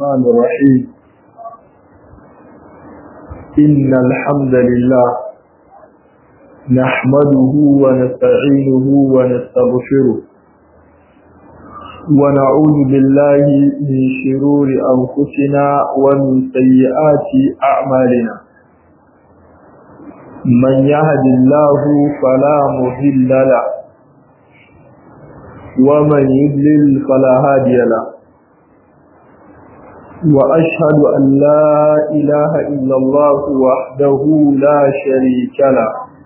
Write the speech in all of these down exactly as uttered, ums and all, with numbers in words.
الرحمن الرحيم إن الحمد لله نحمده ونستعينه ونستغفره ونعوذ بالله من شرور أنفسنا ومن سيئات أعمالنا من يهد الله فلا مضل له ومن يضلل فلا هادي له وأشهد أن لا إله إلا الله وحده لا شريك له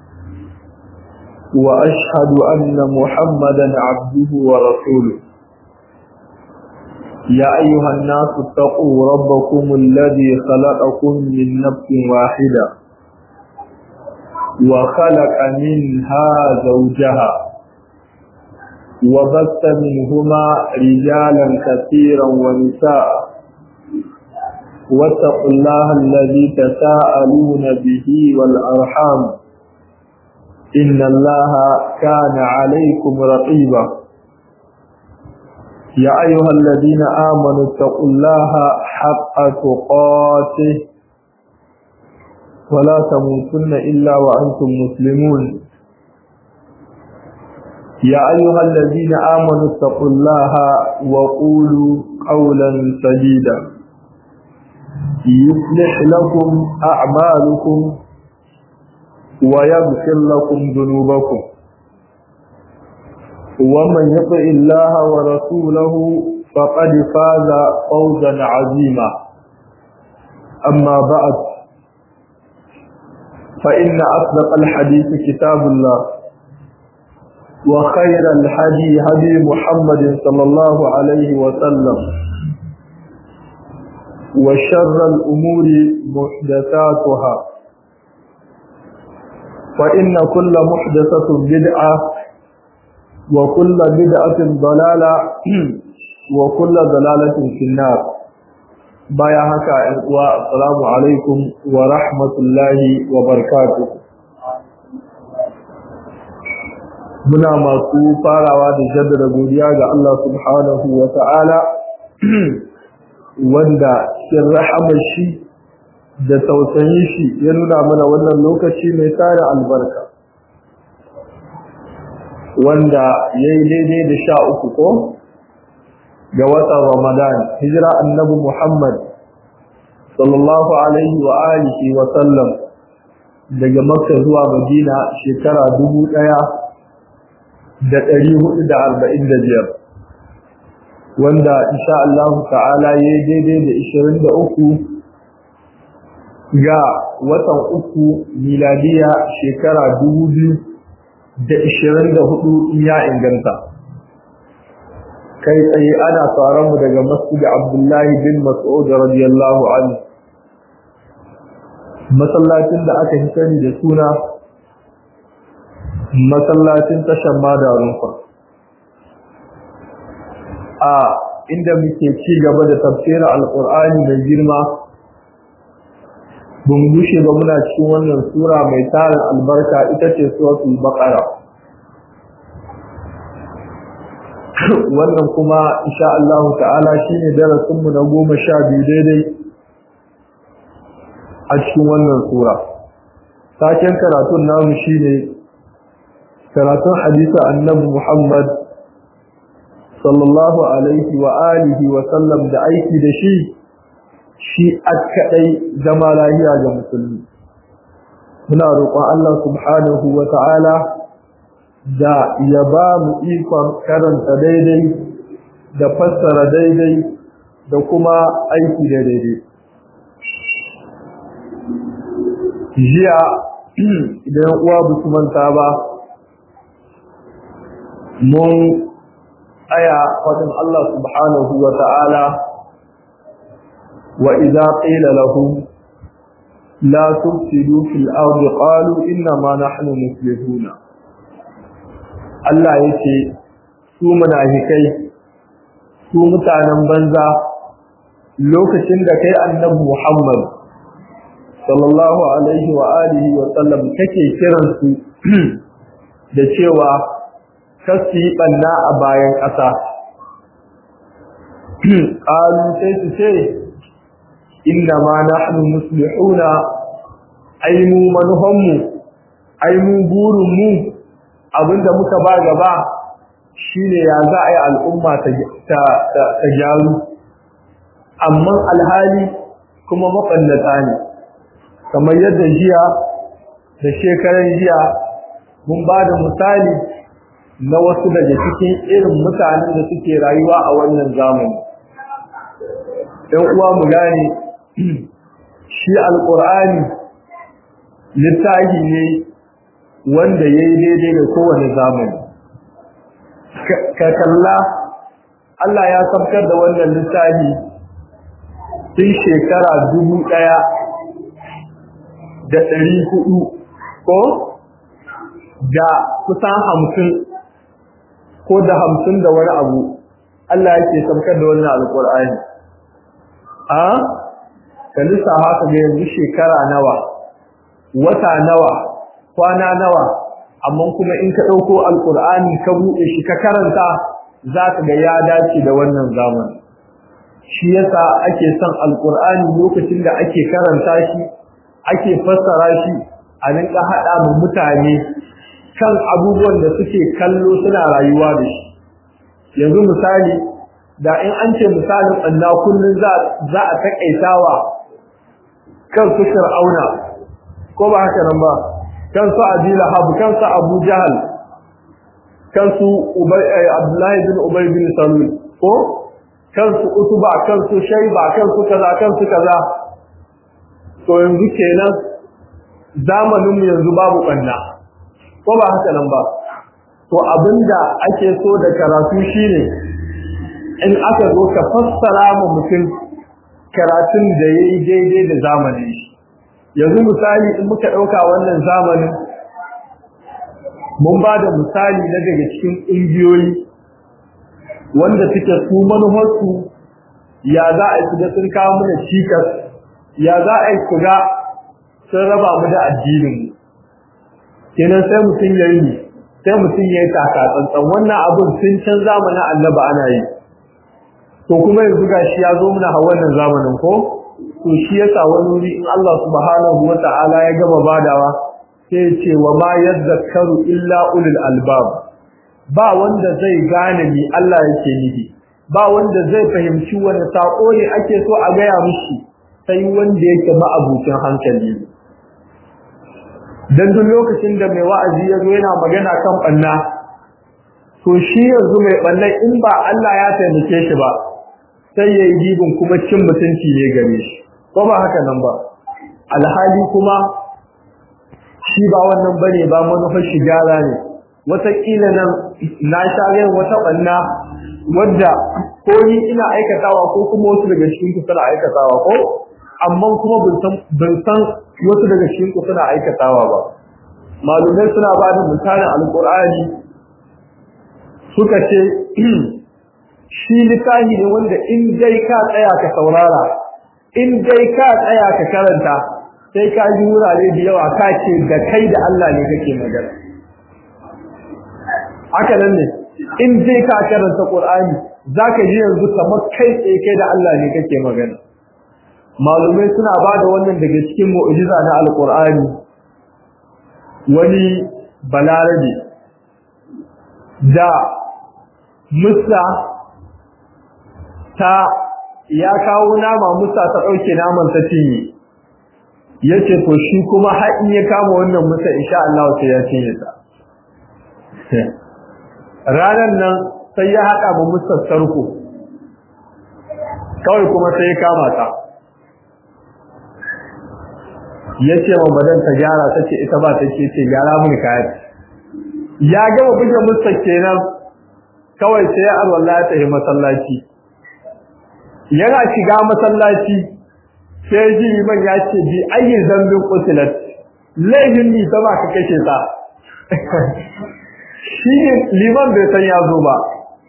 وأشهد أن محمدا عبده ورسوله يا أيها الناس اتقوا ربكم الذي خلقكم من نفس واحدة وخلق منها زوجها وبث منهما رجالا كثيرا ونساء واتقوا الله الذي تساءلون به والأرحام إن الله كان عليكم رقيبا يا أيها الذين آمنوا اتقوا الله حق تقاته ولا تموتن إلا وأنتم مسلمون يا أيها الذين آمنوا اتقوا الله وقولوا قولا سديدا يصلح لكم أعمالكم ويغفر لكم ذنوبكم ومن يطع الله ورسوله فقد فاز فوزا عظيما أما بعد فإن أصدق الحديث كتاب الله وخير الهدي هدي محمد صلى الله عليه وسلم وشر الأمور محدثاتها فإن كل محدثة بدعة وكل بدعة ضلالة وكل ضلالة في النار بايا هكا والسلام عليكم ورحمة الله وبركاته muna masu farawa da jaddada godiya ga Allah subhanahu wa ta'ala wanda cikin rahamar shi da tausayin shi ya nuna mana wannan lokaci mai tare albarka wanda ya yi daidai da sha uku ko ga watan Ramadan hijira annabi Muhammad sallallahu alaihi wa alihi wa sallam daga Makka zuwa Madina shekara dubu ɗaya da ɗari hudu da arba'in da biyar wanda insha Allah ta'ala ya yi daidai da ishirin da uku ga watan uku miladiya shekara dubu biyu da ishirin da hudu ya inganta kai tsaye ana tsaron mu daga masjid Abdullahi bin Mas'ud radiyallahu anhu masallacin da aka fi sani da suna masallacin tashar Madarunfa a inda muke ci gaba da tafsirin alqur'ani mai girma bun gushe ba muna cikin wannan sura mai tarin albarka ita ce suratul baqara wannan kuma insha Allah ta'ala shine darasin mu na goma sha biyu daidai a cikin wannan sura taken karatun namu shine karatun hadisi annabi Muhammad sallallahu alaihi wa alihi wa sallam da aiki da shi shi akadai zama lahiya ga musulmi muna roƙon Allah subhanahu wa ta'ala da ya ba mu ikon karanta daidai da fassara daidai da kuma aiki da daidai jiya idan uwa ba su manta ba mun aya fadin Allah subhanahu wa ta'ala wa idza qila lahum la tufsidu fil ardi qalu inna ma nahnu muslihuna Allah yace su munafikai su mutanen banza lokacin da kai annabi Muhammad sallallahu alaihi wa alihi wa sallam kake kiransu da cewa kasu yi ɓanna a bayan ƙasa qalu sai su ce inna ma nahnu muslihuna ai mu manuhanmu ai mu burin mu abinda muka ba gaba shine ya za a yi al'umma ta ta gyaru amma alhali kuma mafallata ne kamar yadda jiya da shekaran jiya mun ba da misali na wasu daga cikin irin mutanen da suke rayuwa a wannan zamani ɗan uwa mu gane shi alƙur'ani littafi ne wanda ya yi daidai da kowane zamani ka kalla Allah ya sabkar da wannan littafi tun shekara dubu ɗaya da ɗari hudu ko da kusan hamsin ko da hamsin da wani abu Allah yake sabkar da wannan alƙur'ani a ka lissafa ka ga yanzu shekara nawa wata nawa kwana nawa amma kuma in ka ɗauko alƙur'ani ka buɗe shi ka karanta za ka ga ya dace da wannan zamani shi yasa ake son alƙur'ani lokacin da ake karanta shi ake fassara shi a rinka haɗa mu mutane kan abubuwan da suke kallo suna rayuwa da shi yanzu misali da in an ce misalin anna kullun za za a takaitawa kan su Fir'auna ko ba haka nan ba kan su Abi Lahab kan su Abu Jahal kan su Ubay Abdullah bin Ubay bin Salul ko kan su Utba kan su Shayba kan su kaza kan su kaza to yanzu kenan zamanin mu yanzu babu banna ko ba haka nan ba to abinda ake so da karatu shine in aka zo ka fassara mu mutum karatun da yayi daidai da zamani yanzu misali in muka dauka wannan zamanin mun ba da misali na daga cikin ƙungiyoyi wanda suke su manufarsu ya za a shiga sun kawo mana cikas ya za a shiga sun raba mu da addinin kenan sai mutum ya yi sai mutum ya yi taka tsantsan wannan abin sun can zamanin annaba ana yi to kuma yanzu gashi ya zo mana a wannan zamanin ko to shi yasa wani wuri in Allah subhanahu wata'ala ya gama badawa sai ya ce wa ma yadhakkaru illa ulul albab ba wanda zai gane ni Allah yake nufi ba wanda zai fahimci wani sako ne ake so a gaya mishi sai wanda yake ma'abucin hankali dan duk lokacin da mai wa'azi ya zo yana magana kan banna to shi yanzu mai banna in ba Allah ya taimake shi ba sai yayi jibin kuma cin mutunci ne gare shi ko ba haka nan ba alhali kuma shi ba wannan bane ba manufar shi gyara ne wata kila nan na share wata banna wadda ko ni ina aikatawa ko kuma wasu daga cikin ku suna aikatawa ko amma kuma ban san ban san wasu daga cikin ku suna aikatawa ba malumai suna ba da misalin alqur'ani suka ce shi littafi ne wanda in dai ka tsaya ka saurara in dai ka tsaya ka karanta sai ka ji wurare da yawa ka ce da kai da Allah ne kake magana haka nan ne in dai ka karanta Qur'ani zaka ji yanzu kamar kai tsaye kai da Allah ne kake magana malumai suna bada wannan daga cikin mu'jiza na Al-Qur'ani wani balarabe da Musa ta ya kawo nama Musa ta dauke naman ta cinye yace to shi kuma har in ya kama wannan Musa insha Allah sai ya cinye ta ranan nan sai ya haɗa mu Musa sarko kawai kuma sai ya kama ta yace wa madan ta gyara tace ita ba take ce gyara mun kai ya gama buge Musa kenan kawai sai Allah ta yi masallaci yana shiga masallaci sai ji man ya ce bi ayi zambin qutilat laifin ni ta ba ka kace ta shi liman bai san ya zo ba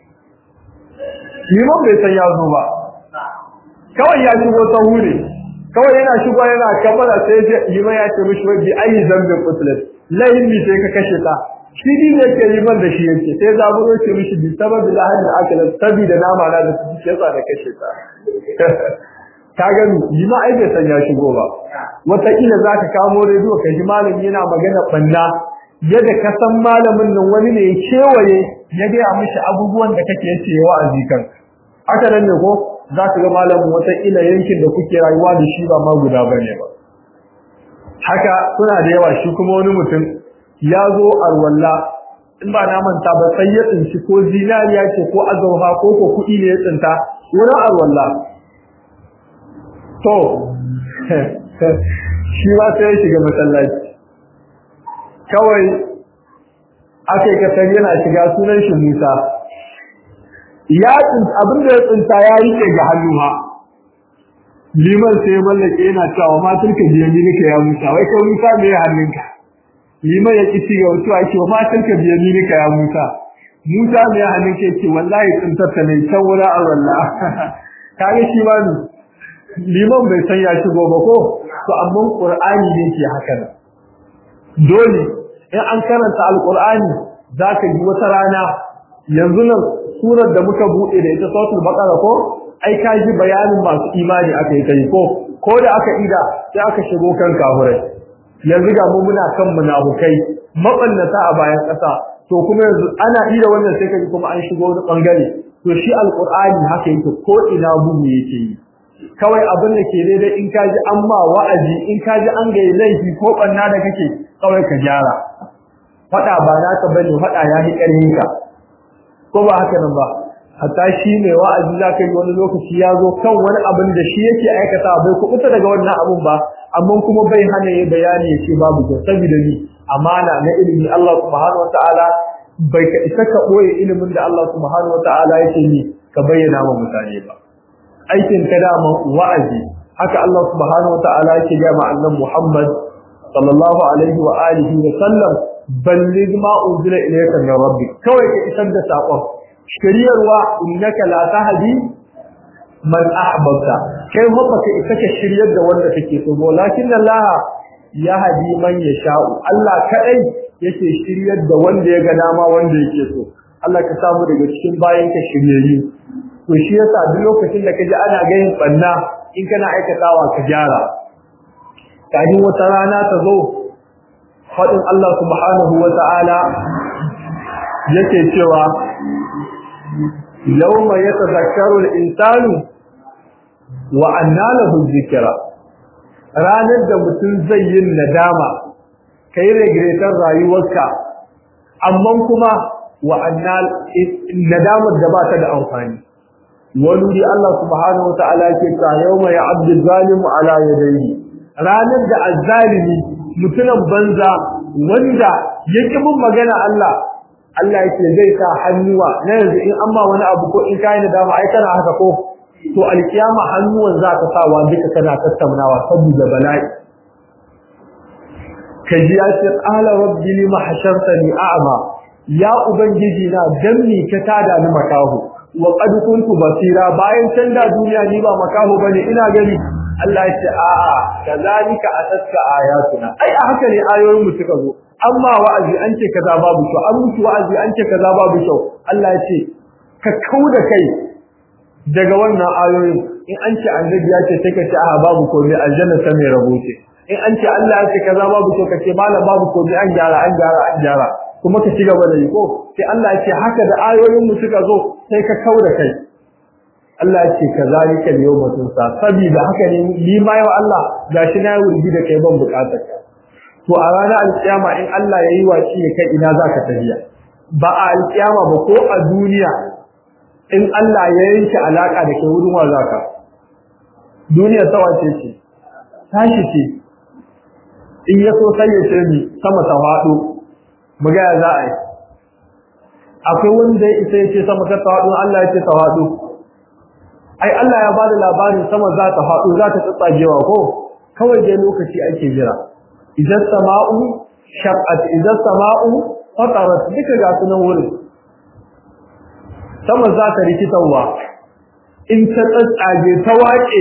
liman bai san ya zo ba kawai ya shigo ta hure kawai yana shigo yana kamara sai liman ya ce mishi bi ayi zambin qutilat laifin ni sai ka kashe ta shi din yake liman da shi yake sai zaburo ce mishi bi sababi lahadin akala sabida nama na da su ce sa da kashe ta ka ga lima ai bai san ya shigo ba wata kila zaka kamo rediyo ka ji malami yana magana banna yadda ka san malamin nan wani ne ya kewaye ya ga mishi abubuwan da kake yace wa'azi kan haka nan ne ko zaka ga malamin wata kila yankin da kuke rayuwa da shi ba ma guda bane ba haka suna da yawa shi kuma wani mutum ya zo arwalla in ba na manta ba sai ya tsinci ko zinariya ce ko azurfa ko ko kuɗi ne ya tsinta wurin arwalla to shi ba sai ya shiga masallaci kawai aka yi kasar yana shiga sunan shi Musa ya tsinta abin da ya tsinta ya rike ga hannu ha liman sai mallake yana cewa ma turka biyan milika ya Musa wai kai Musa me ya hannunka liman ya kici ga wato ake ma turka biyan milika ya Musa Musa me ya hannunka ce wallahi tsintar ta ne tawara a wallahi kage shi ba ni liman bai san ya shigo ba ko to amma Qur'ani ne ke haka dole in an karanta alqur'ani zaka ji wata rana yanzu nan surar da muka bude da ita suratul baqara ko ai ka ji bayanin masu imani aka yi kai ko ko da aka ida sai aka shigo kan kafirai yanzu ga mu muna kan munafukai mabannata a bayan kasa to kuma yanzu ana ida wannan sai kaji kuma an shigo wani bangare to shi alqur'ani haka yake ko ina bugu yake yi kawai abin da ke daidai in ka ji an ma wa'azi in ka ji an ga laifi ko banna da kake kawai ka gyara fada ba naka bane fada ya hi karhin ka ko ba haka nan ba hatta shi mai wa'azi zaka yi wani lokaci ya zo kan wani abin da shi yake aikata bai kubuta daga wannan abun ba amma kuma bai hana yi bayani yace babu ko saboda ni amana na ilimi Allah subhanahu wataala bai ka isa ka boye ilimin da Allah subhanahu wataala yake ni ka bayyana wa mutane ba aikin ka da wa'azi haka Allah subhanahu wataala yake ga annabi Muhammad sallallahu alaihi wa alihi wa sallam balligh ma unzila ilayka min rabbik kawai ka isar da sakon shiriyarwa innaka la tahdi man ahbabta kai haka ka isa ka shiryar da wanda kake so walakin Allah ya hadi man yasha'u Allah kadai yake shiryar da wanda ya ga dama wanda yake so Allah ka samu daga cikin bayan ka shiryayyu to shi yasa duk lokacin da kaji ana ga yin banna in kana aikatawa ka gyara kafin wata rana ta zo fadin Allah subhanahu wata'ala yake cewa yawma yatadhakkaru al-insanu wa anna lahu dhikra ranar da mutum zai yi nadama kai regretar rayuwarka amma kuma wa anna nadamar da ba ta da amfani wani Allah subhanahu wata'ala yake cewa yawma ya'abdu zalimu ala yadayhi ranar da azzalimi mutunan banza wanda yake bin magana Allah Allah yake zai sa hannuwa na yanzu in amma wani abu ko in kai da dama ai kana haka ko to alkiyama hannuwan za ka sawa duka kana tattaunawa saboda bala'i kaji ya ce qala rabbi lima hashartani a'ma ya ubangiji na dan ni ka tada ni makahu wa qad kuntu basira bayan can da duniya ni ba makahu bane ina gani Allah ya ce a'a kazalika atatka ayatuna ai haka ne ayoyin mu suka zo amma wa'azi an ce kaza babu kyau an mutu wa'azi an ce kaza babu kyau Allah ya ce ka kauda kai daga wannan ayoyin in an ce annabi ya ce sai ka ce a'a babu komai aljanna ta mai rabo ce in an ce Allah ya ce kaza babu kyau ka ce malam babu komai an gyara an gyara an gyara kuma ka ci gaba da yi ko sai Allah ya ce haka da ayoyin mu suka zo sai ka kauda kai Allah ya ce kazalika al-yawma tunsa sabida haka ne ni ma yau Allah gashi na wurgi da kai ban bukatar ka to a ranar alkiyama in Allah yayi waci ne kai ina zaka tafiya ba a alkiyama ba ko a duniya in Allah ya yanke alaka da kai wurin wa zaka duniya sawa ce ce tashi ce in ya so sai ya ce ni sama ta fado mu ga za a yi akwai wanda ya isa ya ce sama ta fado Allah ya ce ta fado ai Allah ya bada labarin sama za ta faɗo za ta tsagewa ko kawai dai lokaci ake jira idan sama'u shaqqat idan sama'u fatarat duka ga sunan wurin sama za ta rikitawa in ta tsage ta wace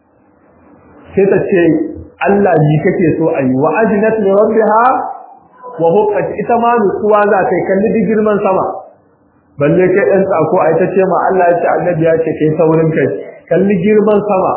sai ta ce Allah ni kake so ayi wa ajnat li rabbiha wa huqqat ita ma nutsuwa za ta kalli duk girman sama balle kai dan tsako ai ta ce ma Allah ya ce annabi ya ce kai saurin kai kalli girman sama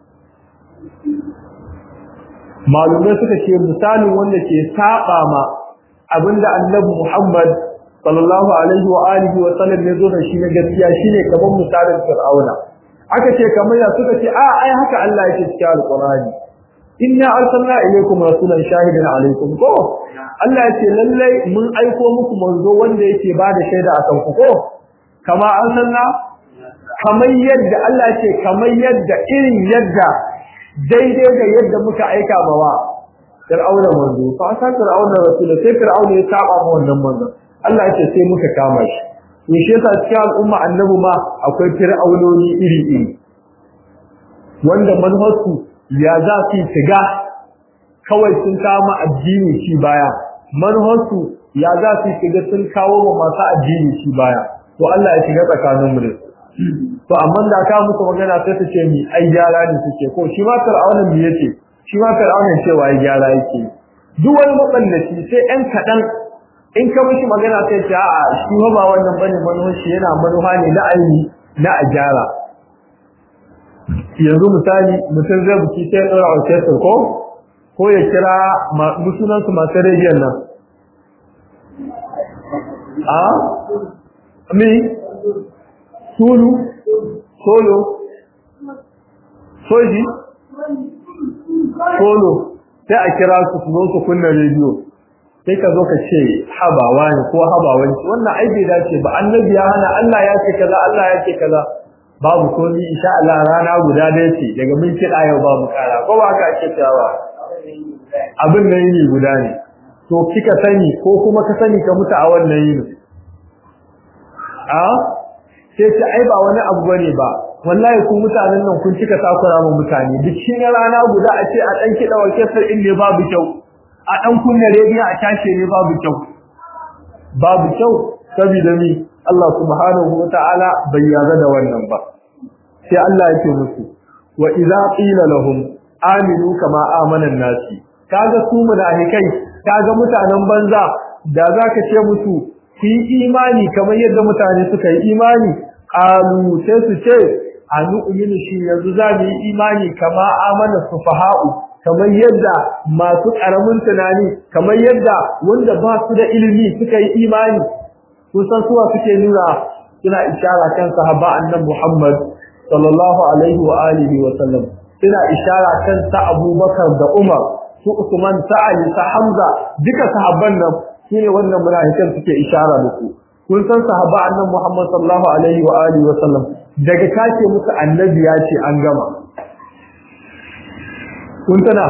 malumai suka ce misalin wanda ke saba ma abinda annabi Muhammad sallallahu alaihi wa alihi wa sallam ya zo da shi na gaskiya shine kamar misalin Fir'auna aka ce kamar ya suka ce a ai haka Allah yake cikin alqur'ani inna arsalna ilaykum rasulan shahidan alaykum ko Allah yace lallai mun aiko muku manzo wanda yake bada shaida akan ku ko kama arsalna kamar yadda Allah yace kamar yadda irin yadda daidai da yadda muka aika bawa Fir'auna manzo fa sa Fir'auna rasul sai Fir'auna ya saba ma wannan manzo Allah yace sai muka kama shi to shi yasa cikin al'umma annabi ma akwai fir'aunoni iri iri wanda manhasu ya za su shiga kawai sun kama addini shi baya manhasu ya za su shiga sun kawo wa masu addini shi baya to Allah ya shiga tsakanin mu to amma da ka muku magana sai ta ce mi ai gyara ne suke ko shi ma fir'aunin me yace shi ma fir'aunin cewa ai gyara yake duk wani maballaci sai ɗan kaɗan in ka mishi magana sai ce a'a shi ba wannan bane manhaji yana manuha ne na aini na a gyara yanzu misali mutum zai buki sai ɗora orchestra ko ko ya kira musunansu masu rediyon nan a mi sulu solo soji solo sai a kira su su zo su kunna rediyo sai ka zo ka ce habawa ne ko habawanci wannan ai bai dace ba annabi ya hana Allah ya ce kaza Allah ya ce kaza babu komai insha Allah rana guda da yace daga mun kida yau babu kara ko ba ka ake cewa abin nan ne guda ne to kika sani ko kuma ka sani ka mutu a wannan yini a sai ce ai ba wani abu bane ba wallahi ku mutanen nan kun cika takura mu mutane duk shin rana guda a ce a dan kida orchestra din ne babu kyau a dan kunna rediyo a tashi ne babu kyau babu kyau saboda ni Allah subhanahu wataala bai yarda da wannan ba sai Allah yake musu wa idza qila lahum aminu kama amana an-nasi kaga su munafikai kaga mutanen banza da zaka ce musu ku yi imani kamar yadda mutane suka yi imani qalu sai su ce anu uminu shi yanzu za mu yi imani kama amana sufaha'u kamar yadda masu karamin tunani kamar yadda wanda ba su da ilimi suka yi imani kusan suwa suke nuna suna ishara kan sahaba annabi Muhammad sallallahu alaihi wa alihi wa sallam suna ishara kan sa Abubakar da Umar su Usman sa Ali sa Hamza duka sahabban nan shine wannan munafikan suke ishara da su kun san sahaba annabi Muhammad sallallahu alaihi wa alihi wa sallam daga kace musu annabi ya ce an gama kun tana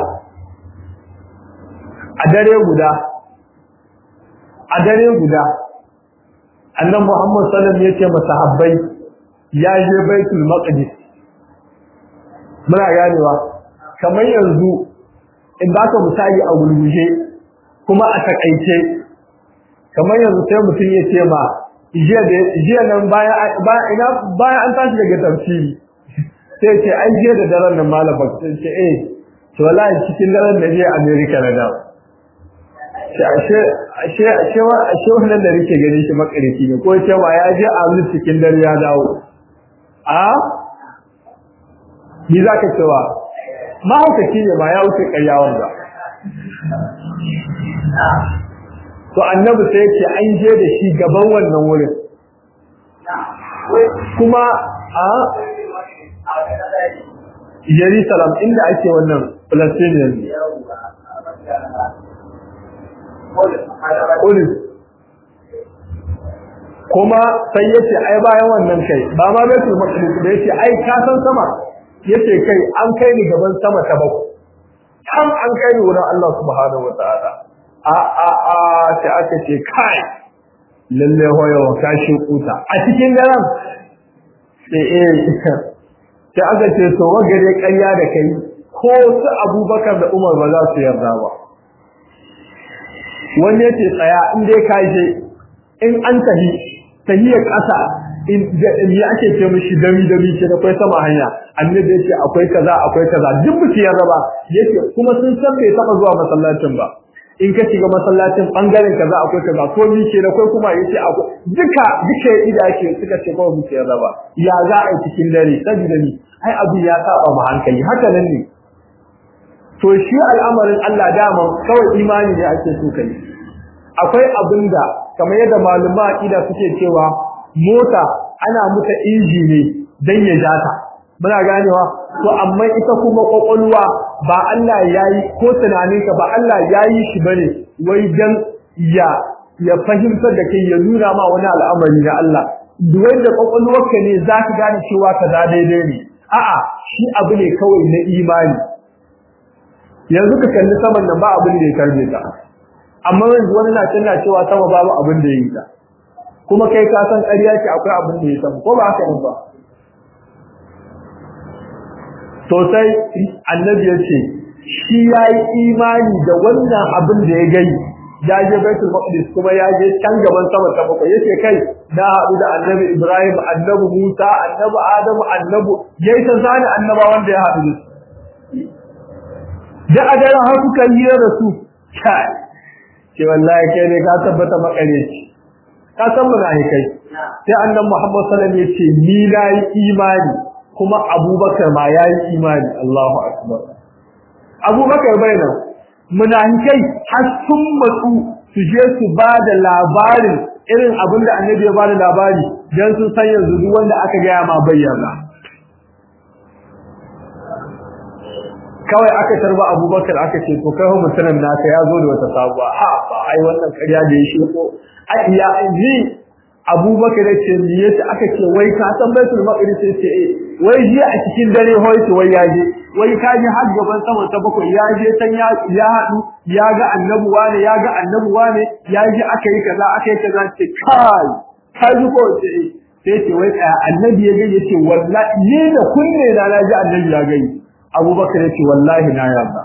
a dare guda a dare guda annabi Muhammad sallallahu alaihi wasallam yace masahabbai ya je Baitul Maqdis muna ganewa kamar yanzu in baka misali a gurguje kuma a takaice kamar yanzu sai mutum ya ce ma jiya da jiya nan baya ina baya an tashi daga tafsiri sai ce ai jiya da daren nan malama sai ce eh to wallahi cikin daren da je America na dawo ashe ashe ashe ashe wannan da nake gani shi makareci ne ko cewa ya je a wani cikin dare ya dawo a ni zaka cewa mahaukaci ne ba ya wuce ƙaryawan ba to annabi sai yace an je da shi gaban wannan wurin kuma a Jerusalem inda ake wannan Palestinian Uli kuma sai yace ai bayan wannan kai ba ma Baitul Maqdis da yace ai ka san sama yace kai an kai ni gaban sama ta bakwai an an kai ni wurin Allah subhanahu wataala a a a sai aka ce kai lalle hoyo ka shi kuta a cikin daren sai eh sai aka ce to wagare ƙarya da kai ko su Abubakar da Umar ba za su yarda ba wanda yake tsaya in dai ka je in an tahi tahiyar ƙasa in ya ake ce mishi dami dami ce da kai sama hanya annabi yace akwai kaza akwai kaza duk mutum ya raba yace kuma sun san bai taba zuwa masallacin ba in ka shiga masallacin bangaren kaza akwai kaza ko ni ke da kai kuma yace akwai duka duka ida ake suka ce kawai muke raba ya za a cikin dare saboda ni ai abu ya saba ma hankali haka nan ne to shi al'amarin Allah dama kawai imani ne ake so kai akwai abinda kamar yadda maluma aqida suke cewa mota ana muta inji ne dan ya jata muna ganewa to amma ita kuma kokolwa ba Allah yayi ko tunaninka ba Allah yayi shi bane wai dan ya ya fahimtar da kai ya nuna ma wani al'amari na Allah duwai da kokolwarka ne zaka gane cewa kaza daidai ne a'a shi abu ne kawai na imani yanzu ka kalli saman nan ba abin da ya karbe ta amma yanzu wani na tana cewa sama babu abin da ya yi ta kuma kai ka san ƙarya ce akwai abin da ya samu ko ba haka ba to sai annabi ya ce shi yayi imani da wannan abin da ya gani ya je Baitul Maqdis kuma ya je can gaban sama ta bakwai yace kai na haɗu da annabi Ibrahim annabi Musa annabi Adam annabi yayi ta zani annaba wanda ya haɗu da su da adara har kuka yi da su kai ce wallahi kai ne ka tabbata makareci ka san mun ai kai sai annabi Muhammad sallallahu alaihi wasallam yace ni nayi imani kuma Abubakar ma yayi imani Allahu akbar Abubakar bayna munafikai har sun matsu su je su bada labarin irin abinda annabi ya bada labari dan sun san yanzu duk wanda aka ga ma bayyana kawai aka tarba Abubakar aka ce to kai mutunan naka ya zo da wata sabuwa ha ba ai wannan ƙarya da ya shi ko ai ya ji Abubakar ya ce me yace aka ce wai ka san Baitul Maqdis sai ce eh wai ji a cikin dare hoyi wai ya je wai ka ji har gaban sama ta bakwai ya je tan ya ya hadu ya ga annabuwa ne ya ga annabuwa ne ya ji aka yi kaza aka yi kaza ce kai kai ji ko ce sai ce wai annabi ya ga yace wallahi ni da kunne na na ji annabi ya gani Abubakar yace wallahi na yarda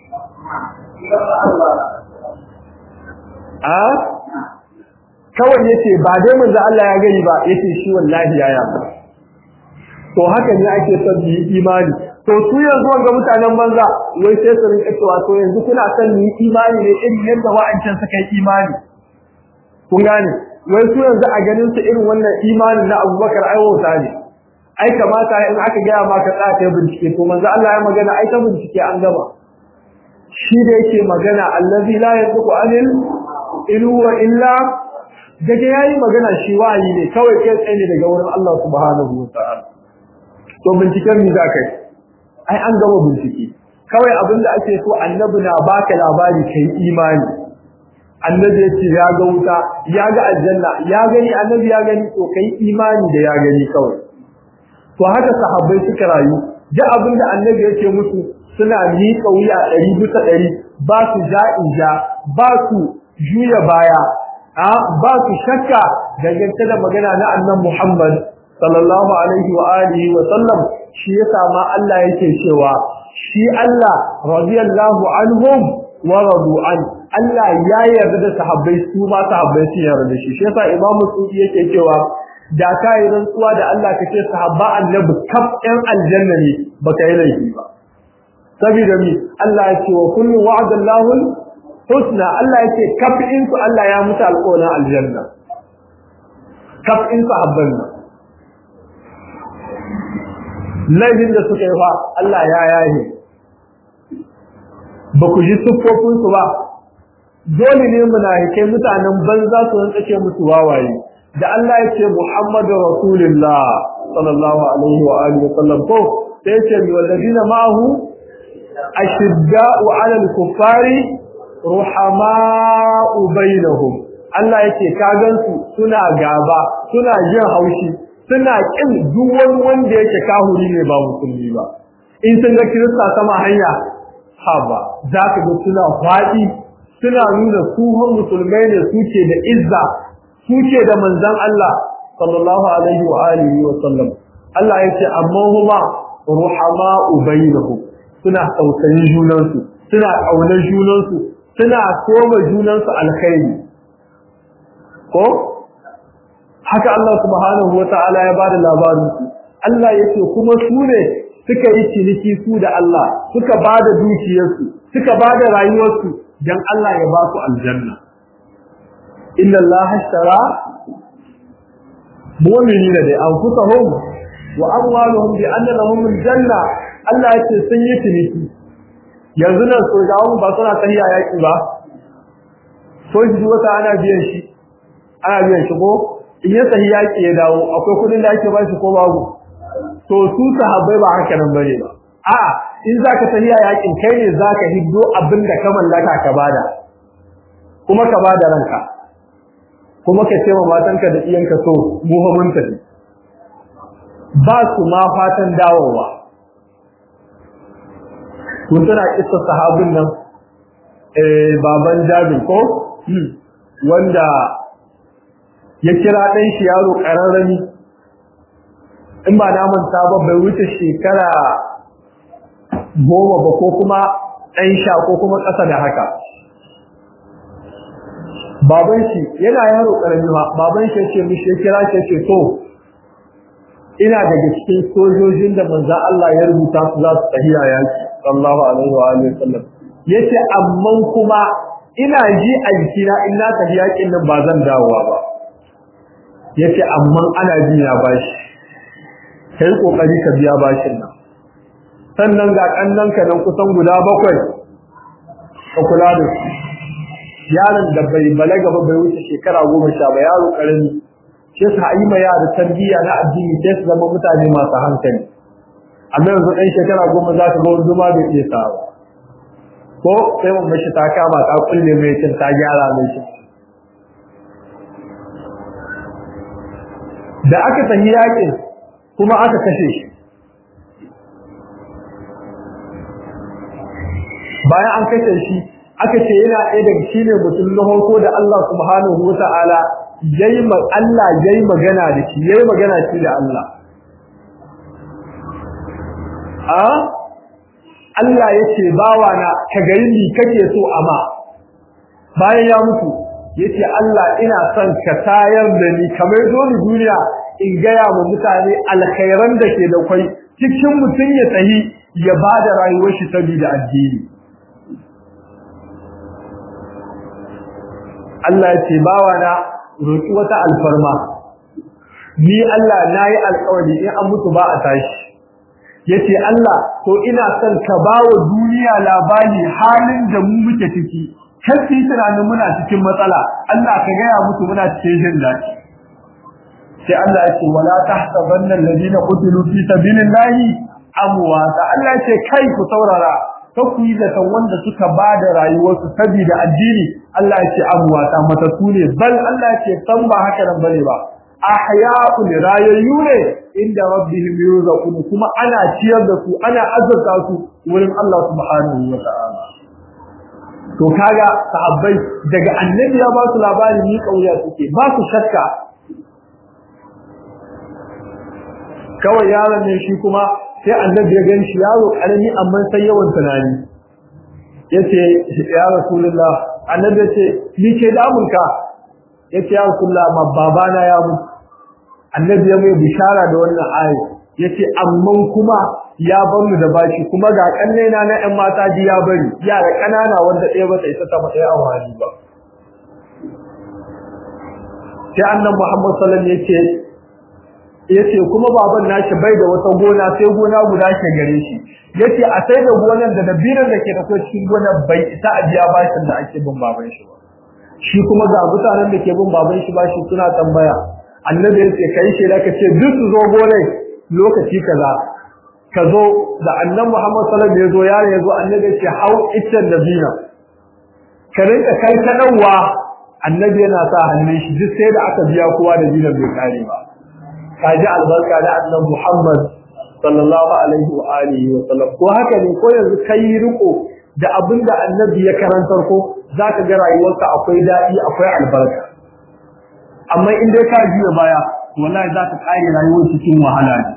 a kawai yace ba dai manzo Allah ya gani ba yace shi wallahi ya yarda to haka ne ake son yi imani to su yanzu ga mutanen banza wai sai su rinka cewa to yanzu kuna son yi imani ne irin yadda wa'ancan suka yi imani kun gane wai su yanzu a ganin su irin wannan imanin na Abubakar ai wauta ne ai kamata in aka ga ma ka tsaya kai bincike to manzo Allah ya magana ai ta bincike an gaba shi da yake magana allazi la yantiqu anil ilwa illa daga yayi magana shi wayi ne kawai kai tsaye ne daga wurin Allah subhanahu wa ta'ala to binciken mi zakai ai an gaba bincike kawai abinda ake so annabi na baka labari kai imani annabi ya ce ya ga wuta ya ga aljanna ya gani annabi ya gani to kai imani da ya gani kawai to haka sahabbai suka rayu da abinda annabi ya ce musu suna miƙa wuya ɗari bisa ɗari ba su ja'ija ba su juya baya a ba su shakka dangance da magana na annabi Muhammad sallallahu alaihi wa alihi wa sallam shi yasa ma Allah yake cewa shi Allah radiyallahu anhum wa radu an Allah ya yarda da sahabbai su ma sahabbai su yarda da shi shi yasa Imam Sudi yake cewa da kai rantsuwa da Allah kace sahabba annabi kaf ɗan aljanna ne baka yi laifi ba saboda mi Allah ya ce wa kullu wa'adallahu husna Allah ya ce kaf in su Allah ya mutu alƙawarin aljanna kaf in sahabban laifin da suka yi fa Allah ya yaye ba ku ji siffofin su ba dole ne munafikai mutanen banza su rinka ce musu wawaye da Allah ya ce Muhammadu Rasulullah sallallahu alaihi wa alihi wa sallam ko sai ya ce walladina ma'ahu ashidda'u 'ala al-kuffari ruhama'u bainahum Allah yake ka gansu suna gaba suna jin haushi suna kin duk wani wanda yake kahuri ne ba musulmi ba in sun ga kirista sama hanya haba za ka ga suna fadi suna nuna su musulmai ne suke da izza suke da manzon Allah sallallahu alaihi wa alihi wa sallam Allah yake amma huma ruhama'u bainahum suna tausayin junansu suna kaunar junansu suna koma junansu alkhairi ko haka Allah subhanahu wataala ya bada labarin su Allah yake kuma su ne suka yi ciniki su da Allah suka bada dukiyarsu suka bada rayuwarsu dan Allah ya ba su aljanna inna Allah ashtara mu'minina da anfusahum wa amwaluhum bi anna lahum aljanna Allah ya ce sun yi ciniki yanzu nan sojawan ba suna tafiya yaki ba soji wata ana biyan shi ana biyan shi ko in ya tafi yaki ya dawo akwai kudin da ake ba shi ko babu to su sahabbai ba haka nan bane ba a in zaka tafiya yakin kai ne zaka hiddo abin da ka mallaka ka bada kuma ka bada ranka kuma ka ce ma matanka da iyanka so mu fa mun tafi ba su ma fatan dawowa kun tana kissa sahabin nan eh baban Jabir ko wanda ya kira dan shi yaro kararrami in ba na manta ba bai wuce shekara goma ba ko kuma dan sha ko kuma ƙasa da haka baban shi yana yaro karami ba baban shi yace mishi ya kira shi yace to ina daga cikin sojojin da manzo Allah ya rubuta su za su tahiya yaki sallallahu alaihi wa alihi wasallam yace amma kuma ina ji a jikina in na tafi yakin nan ba zan dawowa ba yace amma ana ji na bashi kai kokari ka biya bashin nan sannan ga kannan ka nan kusan guda bakwai ka kula da su yaron da bai balaga ba bai wuce shekara goma sha ba yaro karami shi sa yi ma yara tarbiyya na addini sai su zama mutane masu hankali amma yanzu ɗan shekara goma za ka ga wani zuma bai iya sa ba ko sai mun mashi ta kama ta kulle mai cin ta gyara mai shi da aka tafi yakin kuma aka kashe shi bayan an kashe shi aka ce yana ɗaya daga shi ne mutum na farko da Allah subhanahu wa ta'ala yayi ma Allah yayi magana da shi yayi magana shi da Allah a Allah yace bawa na ka gari ni kake so amma bayan ya mutu yace Allah ina son ka tayar da ni kamar dole duniya in gaya wa mutane alkhairan da ke da kai cikin mutun ya tsayi ya bada rayuwar shi saboda addini Allah yace bawa na roki wata alfarma ni Allah nayi alƙawari in an mutu ba a tashi yace Allah to ina son ka bawo duniya labari halin da mu muke ciki kar su tunanin muna cikin matsala Allah ka gaya musu muna cikin jin daɗi sai Allah ya ce wala tahsabanna alladhina qutilu fi sabilillahi amwata Allah ya ce kai ku saurara ka ku yi da wanda suka bada rayuwarsu saboda addini Allah ya ce amwata matatu ne bal Allah ya ce san ba haka nan bane ba ahya'un rayayyu ne inda rabbihim yurzaqun kuma ana ciyar da su ana azurta su wurin Allah subhanahu wa ta'ala to kaga sahabbai daga annabi ya ba su labari ni kauya suke ba su shakka kawai yaron ne shi kuma sai annabi ya ganshi yaro karami amma sai yawan tunani yace ya rasulullah annabi yace ni ke damunka yace ya rasulullah ma babana ya mutu annabi ya mai bishara da wannan aya yace amma kuma ya bar mu da bashi kuma ga kannena na ƴan mata ji ya bari yara kanana wanda ɗaya ba sai ta ba ɗaya awali ba sai annabi Muhammad sallallahu alaihi wasallam yace yace kuma baban nashi bai da wata gona sai gona guda ke gare shi yace a sai da gonan da dabiran da ke da cikin gonar bai isa a biya bashin da ake bin baban shi ba shi kuma ga mutanen da ke bin baban shi bashi suna tambaya annabi yace kai shi da kace duk su zo gonar lokaci kaza ka zo da annabi Muhammad sallallahu alaihi wasallam yazo yare yazo annabi yace hau iccen da zina ka rinka kai ta dawa annabi yana sa hannun shi duk sai da aka biya kowa da zina bai kare ba kaji albarka da annabi Muhammad sallallahu alaihi wa alihi wa sallam ko haka ne ko yanzu kai riko da abinda annabi ya karantar ko zaka ga rayuwarka akwai dadi akwai albarka amma in dai ka jiya baya wallahi zaka kare rayuwar cikin wahala ne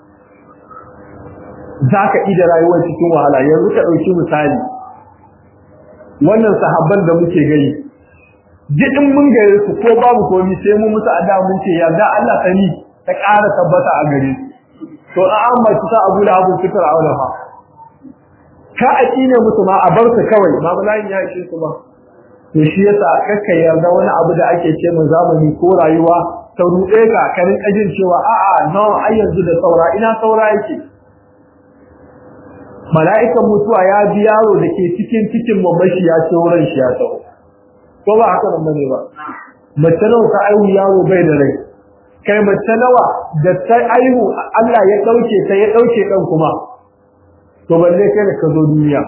zaka ida rayuwar cikin wahala yanzu ka dauki misali wannan sahabban da muke gani duk in mun gare su ko babu komai sai mu musu ada mun ce ya da Allah sani ta ƙara tabbata a gare su to an mai ta Abu Lahab fitar aure fa ka a kine musu ma a bar su kawai ma bala'in ya ishe su ba to shi yasa kakka yarda wani abu da ake ce mu zamani ko rayuwa ta ruɗe ka ka rinka jin cewa a'a no ai yanzu da saura ina saura yake mala'ikan mutuwa ya bi yaro da ke cikin cikin mamashi ya ce wurin shi ya tsawo ko ba haka nan bane ba mace nawa ta aihu yaro bai da rai kai mace nawa da ta aihu Allah ya dauke ta ya dauke dan kuma to balle kai da ka zo duniya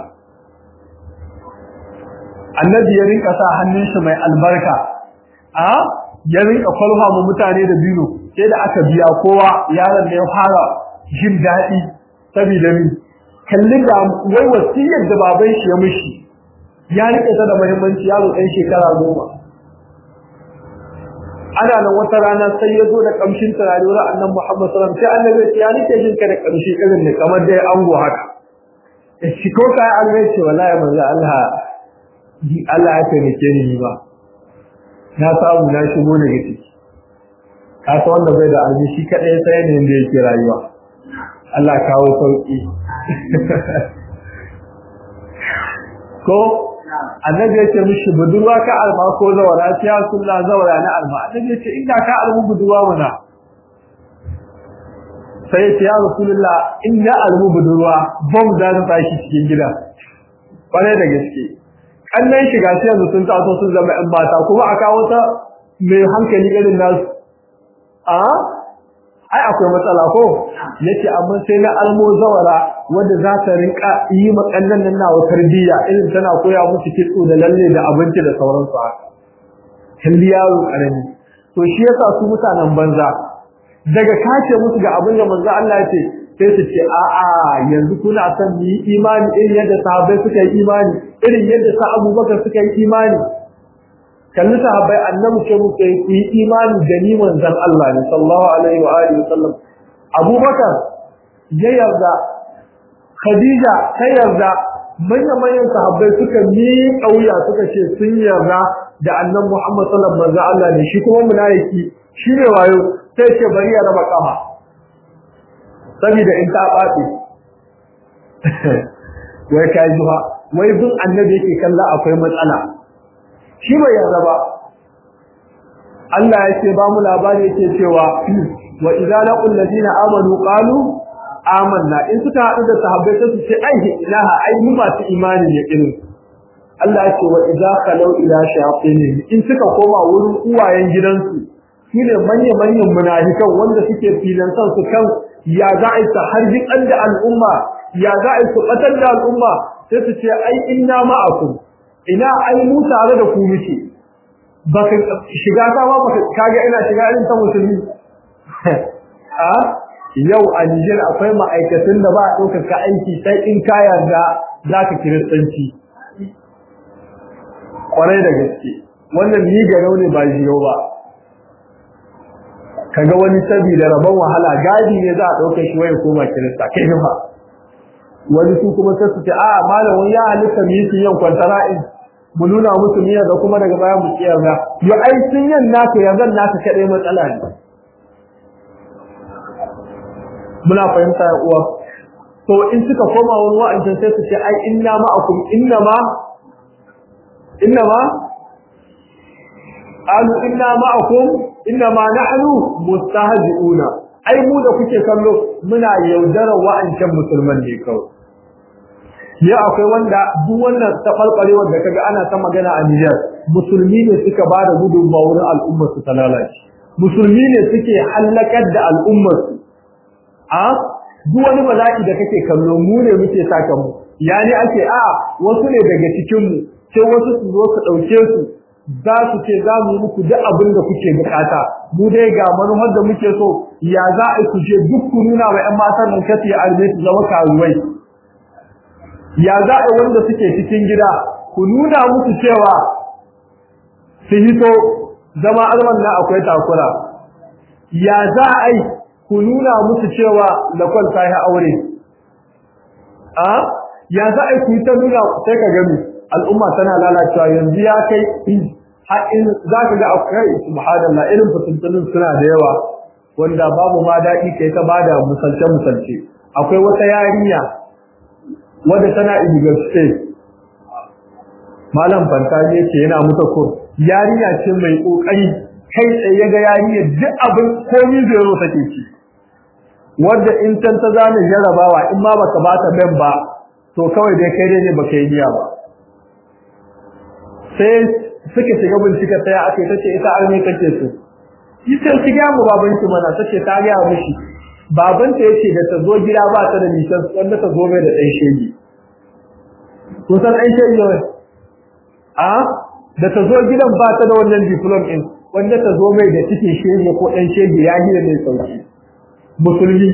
annabi ya rinka sa hannun shi mai albarka a ya rinka kwalfa mu mutane da bino sai da aka biya kowa yaron da ya fara jin daɗi saboda ni kallin da wai wasiyar da baban shi ya mishi ya rike ta da muhimmanci yaro ɗan shekara goma ana nan wata rana sai ya zo da kamshin turare wurin annabi Muhammad sallallahu alaihi wasallam sai annabi ya rike jin ka da kamshi irin ne kamar dai ango haka shi ko kai Allah ce wallahi manzo Allah Allah ya taimake ni ba na samu na shigo daga ciki ka san wanda bai da aljishi kadai sai ne inda yake rayuwa Allah kawo sauki ko annabi ya ce mishi budurwa ka alma ko zawara ya sunna zawara na alma annabi ya ce inda ka almu budurwa mana sai ya ce ya rasulullah inna almu budurwa bom da ta tashi cikin gida bare da gaske kannan shiga sai yanzu sun taso sun zama ɗan mata kuma aka wata mai hankali irin nasu a ai akwai matsala ko yace amma sai na almo zawara wanda za ta rinka yi makallan nan nawa tarbiyya irin tana koya musu kitso da lalle da abinci da sauransu haka kalli yaro karami to shi yasa su mutanen banza daga kace musu ga abin da manzo Allah ya ce sai su ce a a yanzu kuna son mu yi imani irin yadda sahabbai suka yi imani irin yadda sa Abubakar suka yi imani kalli sahabbai annabi ce muke yi imani da ni manzon Allah ne sallallahu alaihi wa alihi wasallam Abubakar ya yarda Khadija ta yarda manyan manyan sahabbai suka mi kauya suka ce sun yarda da annabi Muhammad sallallahu alaihi wa Allah ne shi kuma munafiki shi ne wayo sai ce bari ya raba kafa saboda in ta bace wai kai zuwa wai bin annabi yake kalla akwai matsala shi bai yarda ba Allah yake ba mu labari yake cewa wa idza laqul ladina amanu qalu amanna in suka hadu da sahabbai sai su ce ai ilaha ai mu ba su imani ne irin Allah yake wa idza khalu ila shayatin in suka koma wurin uwayen gidansu shine manyan manyan munafikan wanda suke filan san su kan ya za a yi harjikan da al'umma ya za a yi su batar da al'umma sai su ce ai inna ma'akum ina ai mu tare da ku muke baka shiga ta ba baka kage ina shiga irin ta musulmi a yau a Niger akwai ma'aikatan da ba a ɗaukar ka aiki sai in ka yarda zaka kiristanci kwarai da gaske wannan ni ga ne ba jiyo ba kaga wani saboda rabon wahala gadi ne za a ɗaukar shi waye koma kirista kai ba wani su kuma sai su ce a malamin ya halitta mu yi yan kwantara'in mu nuna musu niyyar da kuma daga baya mu tsiyar da yo ai sun yan naka yanzan naka kadai matsala ne muna fahimta ya uwa to in suka koma wani wa'ancin sai su ce ai inna ma'akum inna ma inna ma qalu inna ma'akum inna ma nahnu mustahzi'una ai mu da kuke kallo muna yaudara wa'ancan musulman ne kawai ya akwai wanda duk wannan tafarkarewar da kaga ana ta magana a Niger musulmi ne suka bada gudunmawa wurin al'ummar su ta lalace musulmi ne suke halakar da al'ummar su a duk wani bala'i da kake kallo mu ne muke saka mu yani ake a wasu ne daga cikin mu sai wasu su zo su dauke su za su ce za mu muku duk abin da kuke bukata mu dai ga manufar da muke so ya za a ku je duk ku nuna wa ƴan matan nan kace arme su zama karuwai ya za a wanda suke cikin gida ku nuna musu cewa su hito zama alman na akwai takura ya za a yi ku nuna musu cewa da kwanta ya aure a ya za a yi ku ta nuna sai ka gami al'umma tana lalacewa yanzu ya kai har in za ka ga akwai subhanallah irin fitintunin suna da yawa wanda babu ma daɗi kai ta bada musalce musalce akwai wata yarinya wadda tana Idigar State malam Fantani yake yana muta kur yarinya ce mai kokari kai tsaye ga yarinya duk abin komai zero take ci wadda in tan ta zane jarabawa in ma baka bata ben ba to kawai dai kai dai ne baka yi niyya ba sai suke shiga bincike sai ake tace ita arme take so ita shiga mu baban ki mana tace ta ga mishi baban ta yace da ta zo gida ba ta da lisan wanda ta zo mai da dan shege ko san dan shege ne a da ta zo gidan ba ta da wannan diploma din wanda ta zo mai da cikin shege ko dan shege ya gida mai sauki musulmi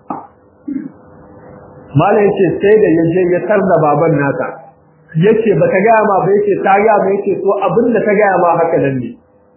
malai yace sai da yaje ya tarda baban nata yace baka ga ma ba yace ta ga ma yace to abinda ta ga ma haka nan ne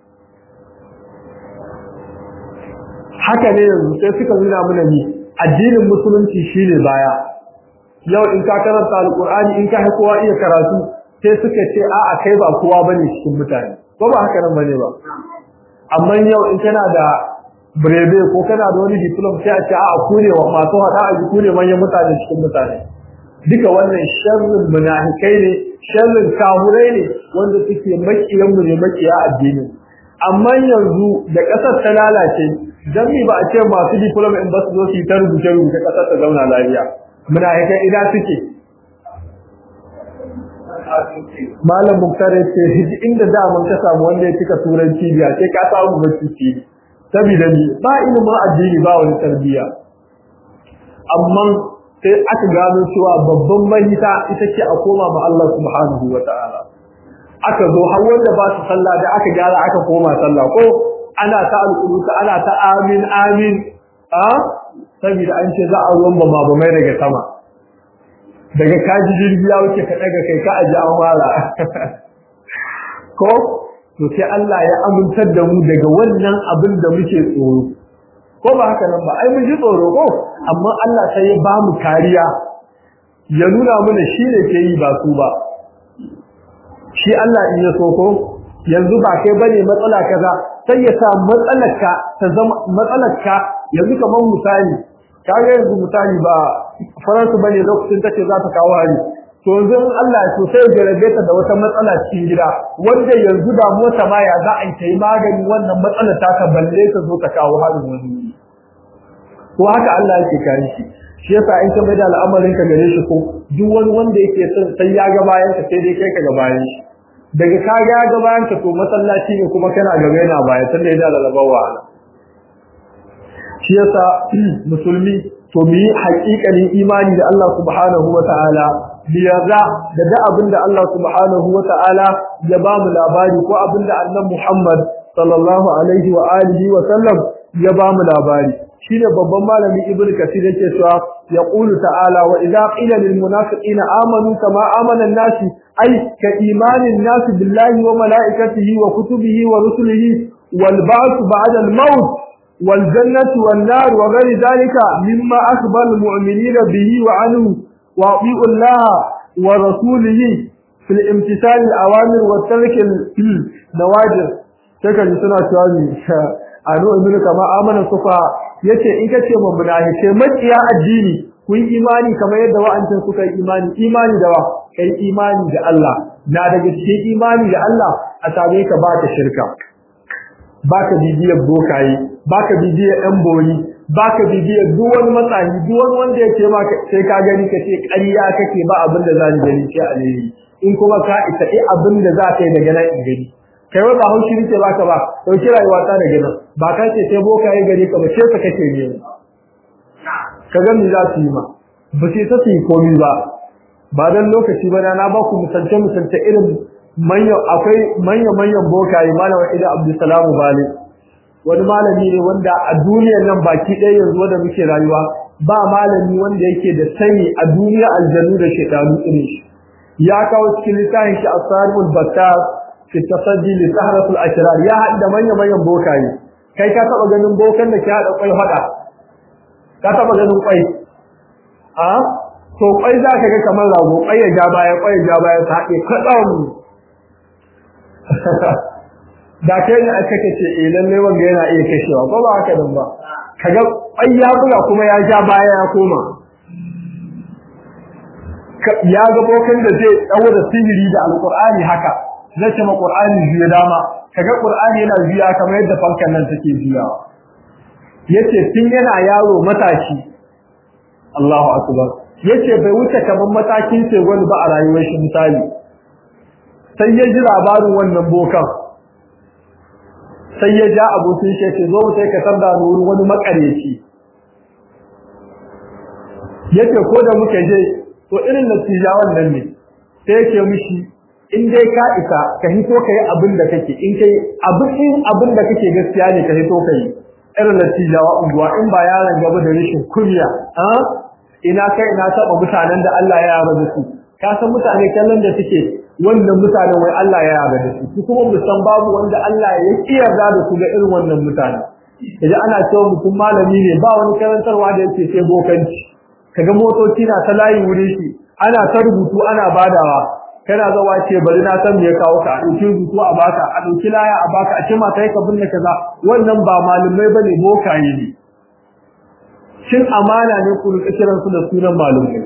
haka ne yanzu sai suka nuna mana ni addinin musulunci shine baya yau in ka karanta alqur'ani in ka kowa iya karatu sai suka ce a'a kai ba kowa bane cikin mutane ko ba haka nan bane ba amma yau in kana da breve ko kana da wani diploma sai a ce a'a ku ne masu hada a ku ne manyan mutane cikin mutane duka wannan sharrin munafikai ne sharrin kahurai ne wanda suke makiyan mu ne makiya addini amma yanzu da kasar ta lalace dan mi ba a ce masu diploma in ba su zo su ta rubuce rubuce kasar ta zauna lafiya munafikai ina suke malam muktar ce inda da mun ta samu wanda ya cika turanci biya sai ka samu bacci saboda ni ba ilimin addini ba wani tarbiya amma sai aka gano cewa babban mahita ita ce a koma ma Allah subhanahu wataala aka zo har wanda ba su sallah da aka gyara aka koma sallah ko ana ta alƙunuta ana ta amin amin a saboda an ce za a ruwan ba ma mai daga sama daga kaji jirgi ya wuce ka daga kai ka aji an wala ko to sai Allah ya amintar da mu daga wannan abin da muke tsoro ko ba haka nan ba ai mun ji tsoro ko amma Allah sai ya ba mu kariya ya nuna mana shi ne ke yi ba su ba shi Allah in ya so ko yanzu ba kai bane matsala kaza sai ya sa matsalarka ta zama matsalarka yanzu kamar misali kage yanzu misali ba faransu bane lokacin take za ta kawo hari to yanzu Allah ya so sai ya jarabe ta da wata matsala cikin gida wanda yanzu da mota ma ya za a yi ta yi magani wannan matsalar ta ka balle ta zo ta kawo harin wani ko haka Allah yake kare shi shi yasa in ka mai da al'amarin ka gare shi ko duk wani wanda yake son sai ya ga bayan ka sai dai kai ka ga bayan shi daga ka ga ga bayan ka to masallaci ne kuma kana gaba yana baya tunda yana da labawa shi yasa musulmi to mu yi haƙiƙanin imani da Allah subhanahu wataala biyarda da da abinda Allah subhanahu wataala ya ba mu labari ko abinda annabi Muhammad sallallahu alaihi wa alihi wa sallam ya ba mu labari shine babban malami ibnu kasir yake cewa yaqulu ta'ala wa idza qila lil munafiqina amanu kama amana an-nas ay ka imanin nas billahi wa malaikatihi wa kutubihi wa rusulihi wal ba'th ba'da al-maut wal jannati wan nar wa ghayr dhalika mimma akhbara al-mu'minina bihi wa anhu wa ati'u Allah wa rasulihi fil imtithal al-awamir wa tark al-nawajir take suna cewa ni anu aminu kama amana sufa yace in kace mu munafikai makiya addini ku yi imani kamar yadda wa'ancan suka yi imani imani da wa kai imani da Allah na daga cikin imani da Allah a same ka baka shirka baka bibiyar bokaye baka bibiyar ɗan boyi baka bibiyar duk wani matsayi duk wani wanda yake maka sai ka gani kace ƙarya kake ba abin da zani gani sai alheri in kuma ka isa eh abin da za ka yi daga nan in gani kai ba haushi nake baka ba dauki rayuwa ta daga nan ba kai ce sai bokaye gare ka ba sai ka kake ne ka ga mi za su yi ma ba sai ta yi komai ba ba dan lokaci ba na ba ku musance musance irin manyan akwai manyan manyan bokaye malama Ida Abdulsalam Bali wani malami ne wanda a duniyar nan baki ɗaya yanzu wanda muke rayuwa ba malami wanda yake da sani a duniyar aljannu da shaytanu irin shi ya kawo cikin littafin shi Asrarul Battar fi tasaddi li sahratul ashrar ya hada manyan manyan bokaye kai ka taba ganin bokan da ke hada kwai hada ka taba ganin kwai a to kwai zaka ga kamar rago kwai ya ja baya kwai ya ja baya ta hade kadam da kai ne aka kace eh lalle wanda yana iya kashewa ko ba haka dan ba kaga kwai ya buga kuma ya ja baya ya koma ya ga bokan da zai dawo da sihiri da alqur'ani haka zai ce ma qur'ani juya dama kaga qur'ani yana juya kamar yadda fankan nan take juyawa yace tun yana yaro matashi Allahu akbar yace bai wuce kaman matakin sai wani ba a rayuwar shi misali sai ya ji labarin wannan bokan sai ya ja abokin shi yace zo sai ka tada nuru wani makareci yace ko da muke je to irin natija wannan ne sai yake mishi in dai ka isa ka hito kai abin da kake in kai abin abin da kake gaskiya ne ka hito kai irin natija wa unguwa in ba yaran gaba da rishin kunya a ina kai ina taba mutanen da Allah ya yarda da su ka san mutane kallon da suke wannan mutanen wai Allah ya yarda da su kuma musan babu wanda Allah ya kiyarda da su ga irin wannan mutane idan ana cewa mutum malami ne ba wani karantarwa da yake sai bokanci kaga motoci na ta layi wuri shi ana ta rubutu ana badawa kana zawa ce bari na san me ya kawo ka a dauki rubutu a baka a dauki laya a baka a ce ma kai ka binne kaza wannan ba malumai bane bokaye ne shin amana ne ku rika kiran su da sunan malumai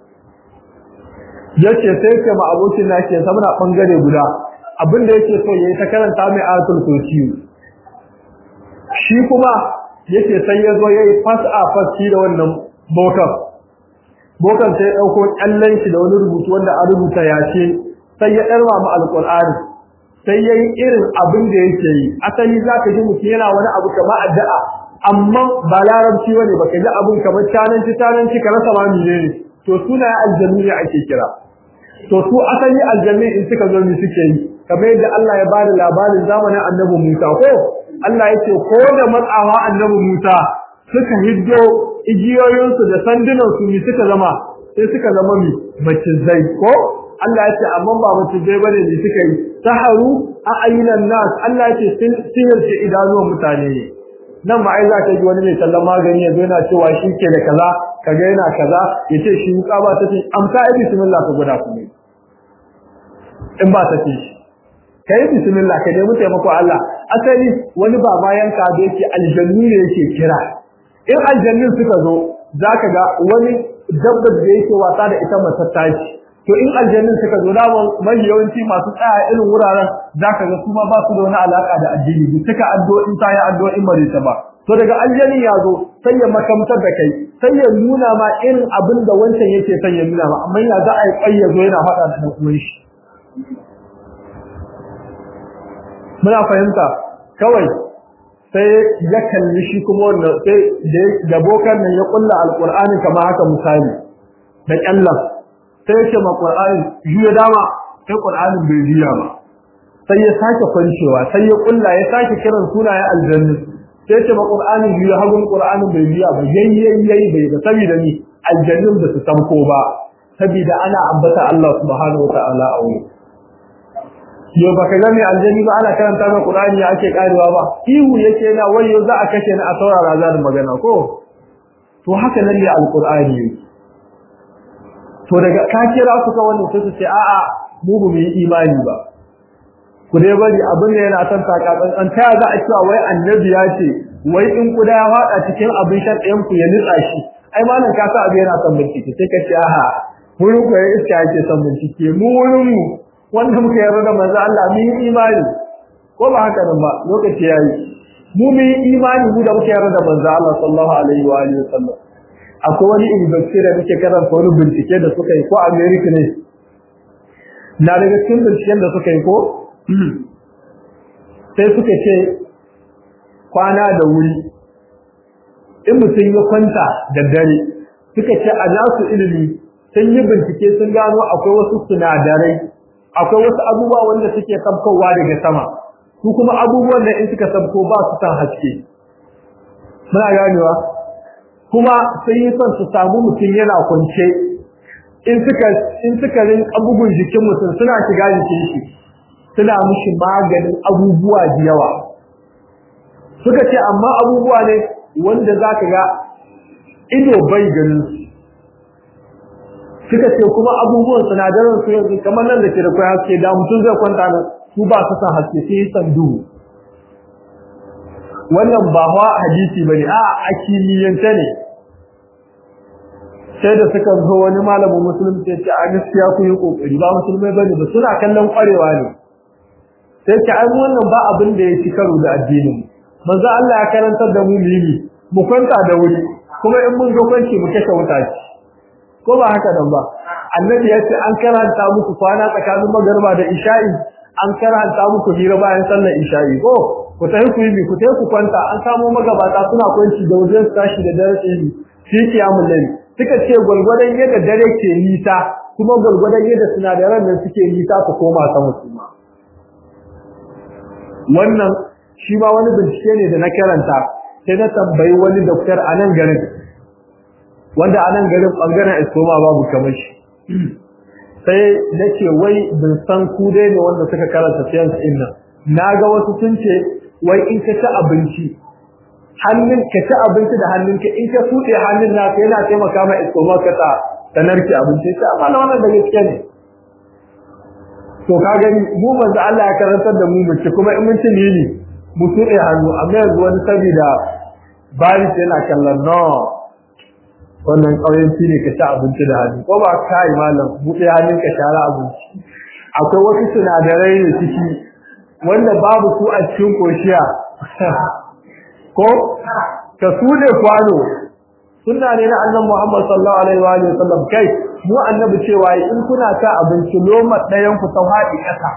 yace sai ke ma abokin na ke saboda bangare guda abinda yake so yayi ta karanta mai ayatul kursi shi kuma yace sai ya zo yayi fas'a fasi da wannan bokan bokan sai dauko kallon shi da wani rubutu wanda a rubuta yace sai ya darwa mu alqur'ani sai yayi irin abin da yake yi asali zaka ji mutum yana wani abu kamar addu'a amma ba larabci bane baka ji abun kamar tananci tananci ka rasa ma menene to suna aljannu ne ake kira to su asali aljannu in suka zo mi suke yi kamar yadda Allah ya bada labarin zamanin annabi Musa ko Allah yake ko da matsawa annabi Musa suka hiddo igiyoyinsu da sandunansu mi suka zama sai suka zama mi macizai ko Allah ya ce amma ba macizai bane ne suka yi saharu a ayyunan nas Allah ya ce sihirce idanuwan mutane ne nan ma ai za ka ji wani mai tallan magani ya zo yana cewa shi ke da kaza kaga yana kaza ya ce shi wuka ba ta ce amsa ai bismillah ka guda ku ne in ba ta ce kai bismillah ka nemi taimako Allah asali wani ba bayan ka da yake aljannu ne yake kira in aljannin suka zo zaka ga wani dabbar da yake wasa da ita matattaci to in aljannin suka zo da mai yawanci masu tsaya irin wuraren zaka ga kuma ba su da wani alaka da addini duk suka addu'o'in ta ya addu'o'in marita ba to daga aljanni ya zo sai ya makamtar da kai sai ya nuna ma irin abin da wancan yake son ya nuna ma amma ya za a yi kayyazo yana faɗa da dan uwan shi muna fahimta kawai sai ya kalli shi kuma wannan sai da bokan nan ya kulla alqur'ani kamar haka misali da kallan sai ya ce ma qur'ani juya dama sai qur'anin bai juya ba sai ya sake kwancewa sai ya kulla ya sake kiran sunayen aljanna sai ya ce ma qur'anin juya hagun qur'anin bai juya ba yayyayi bai ba saboda ni aljannun da su tamko ba saboda ana ambata Allah subhanahu wataala a wuri yau baka gane aljanni ba ana karanta ma qur'ani ya ake karewa ba ihu yake na wayo za a kashe ni a saurara zarin magana ko to haka nan ne alqur'ani to daga ka kira su ka wannan sai su ce a'a mu ba mu yi imani ba ku dai bari abin da yana san takatsan an taya za a cewa wai annabi ya ce wai in kuda ya fada cikin abin shan ɗayan ku ya nitsa shi ai malam ka sa abin yana son bincike sai ka ce a'a wurin ku ya iska yake son bincike mu wurin mu wanda muka yarda da manzo Allah mu yi imani ko ba haka nan ba lokaci yayi mu mu yi imani mu da muka yarda da manzo Allah sallallahu alaihi wa alihi wasallam akwai wani university da muke karanta wani bincike da suka yi ko America ne na daga cikin binciken da suka yi ko sai suka ce kwana da wuri in mutum ya kwanta da dare suka ce a nasu ilimi sun yi bincike sun gano akwai wasu sinadarai akwai wasu abubuwa wanda suke sabkowa daga sama su kuma abubuwan da in suka sabko ba su san haske muna ganewa kuma sai yi son su samu mutum yana kwance in suka in suka rin abubuwan jikin mutum suna shiga jikin shi suna mishi maganin abubuwa da yawa suka ce amma abubuwa ne wanda zaka ga ido bai ganin suka ce kuma abubuwan sinadaran su yanzu kamar nan da ke da kwaya haske da mutum zai kwanta nan su ba su san haske sai san duhu wannan ba hawa hadisi bane a a kimiyyance ne sai da suka zo wani malamin musulunci ya ce a gaskiya ku yi kokari ba musulmai bane ba suna kallon kwarewa ne sai ce ai wannan ba abin da ya ci karo da addinin manzo Allah ya karantar da mu mili mu kwanta da wuri kuma in mun zo kwanci mu kashe wuta ce ko ba haka dan ba annabi ya ce an karanta muku kwana tsakanin magriba da isha'i an karanta muku hira bayan sallar isha'i ko ku tafi ku yi ku tafi ku kwanta an samu magabata suna kwanci da wajen tashi da dare ne shi kiyamul layl suka ce gulgudan yadda dare ke nisa kuma gulgudan yadda sinadaran nan suke nisa su koma ta musulma wannan shi ma wani bincike ne da na karanta sai na tambayi wani doktor a nan garin wanda a nan garin bangaren istoma babu kamar shi sai nace wai bin san ku dai ne wanda suka karanta science din nan naga wasu sun ce wai in ka ci abinci hannun ka ci abinci da hannunka in ka fude hannun naka yana taimaka ma istoma ka ta tanarki abinci sai amma wannan da gaske ne to ka gani mu manzo Allah ya karantar da mu mace kuma in mun ci ne mu fude hannu amma yanzu wani saboda bari sai yana kallon no wannan kauyen shi ne ka ci abinci da hannu ko ba kai malam buɗe hannun ka shara abinci akwai wasu sinadarai ne ciki wanda babu su a cikin koshiya ko ka sude kwano sunna ne na annabi Muhammad sallallahu alaihi wa alihi wasallam kai mu annabi cewa in kuna ta abinci loma dayan ku sau haɗi kasa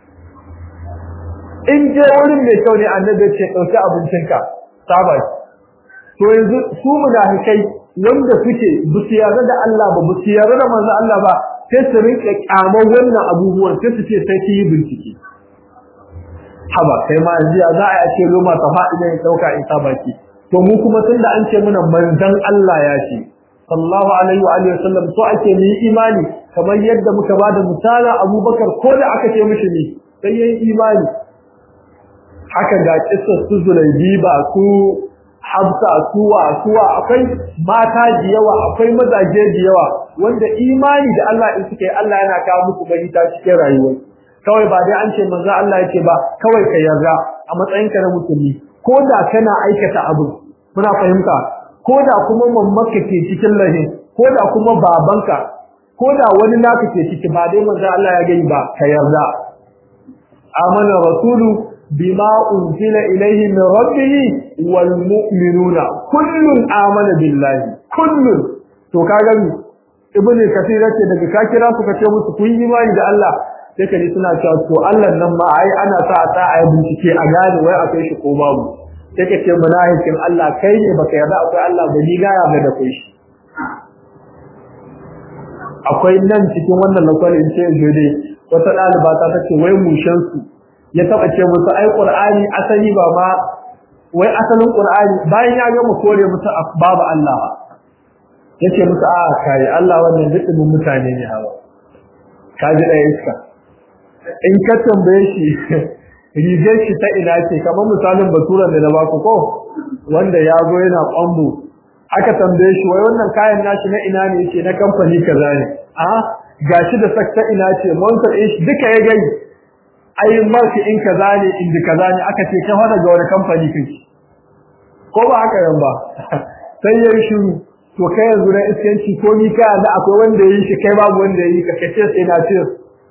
in je wurin mai kyau ne annabi ce dauki abincinka saba to yanzu su munafikai wanda suke busiyarra da Allah ba busiyarra da manzo Allah ba sai su rinke kyamar wannan abubuwan sai su ce sai ki yi bincike haba kai ma jiya za a ce loma ta faɗi ne dauka in ta baki to mu kuma tunda an ce muna manzon Allah ya ce sallallahu alaihi wa alihi wasallam to ake ni imani kamar yadda muka bada misala Abubakar ko da aka ce mishi ne sai yayi imani haka ga kissa su Zulaibiba su Habsa suwa suwa akwai mata da yawa akwai mazaje da yawa wanda imani da Allah in suke Allah yana kawo musu bari ta cikin rayuwa kawai ba dai an ce manzo Allah yake ba kawai ka yarda a matsayin ka na musulmi ko da kana aikata abu muna fahimta ko da kuma mamaka ke cikin lahi ko da kuma babanka ko da wani naka ke ciki ba dai manzo Allah ya gani ba ka yarda amana rasulu bima unzila ilayhi min rabbih wal mu'minuna kullun amana billahi kullun to kaga ibn kathir yace daga ka kira su ka ce musu kun yi imani da Allah sai kaji suna cewa to Allah nan ma ai ana sa a sa ai bincike a gane wai akwai shi ko babu sai ka ce munafikin Allah kai ne baka yarda akwai Allah ba ni ga ya ga da kai shi akwai nan cikin wannan lokacin ce jode wata daliba ta tace wai mushen su ya taba ce musu ai Qur'ani asali ba ma wai asalin Qur'ani bayan ya gama kore musu babu Allah yace musu a kai Allah wannan dukkan mutane ne hawa kaji da iska in ka tambaye shi rigar shi ta ina ce kamar misalin baturan da na baku ko wanda ya zo yana kwambo aka tambaye shi wai wannan kayan nashi na ina ne yake na kamfani kaza ne a gashi da sakta ina ce monster shi duka ya gai ai marki in kaza ne inda kaza ne aka ce ka fara ga wani kamfani kake ko ba haka yan ba sai ya shiru to kai yanzu na iskanci ko ni ka da akwai wanda yayi shi kai babu wanda yayi ka kace sai na ce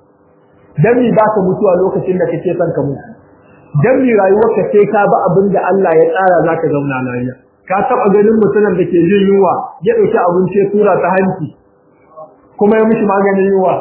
dan mi ba ka mutuwa lokacin da kake son ka mutu dan mi rayuwar ka sai ka ba abin da Allah ya tsara zaka zauna lafiya ka taba ganin mutumin da ke jin yunwa ya dauki abinci ya tura ta hanci kuma ya mishi maganin yunwa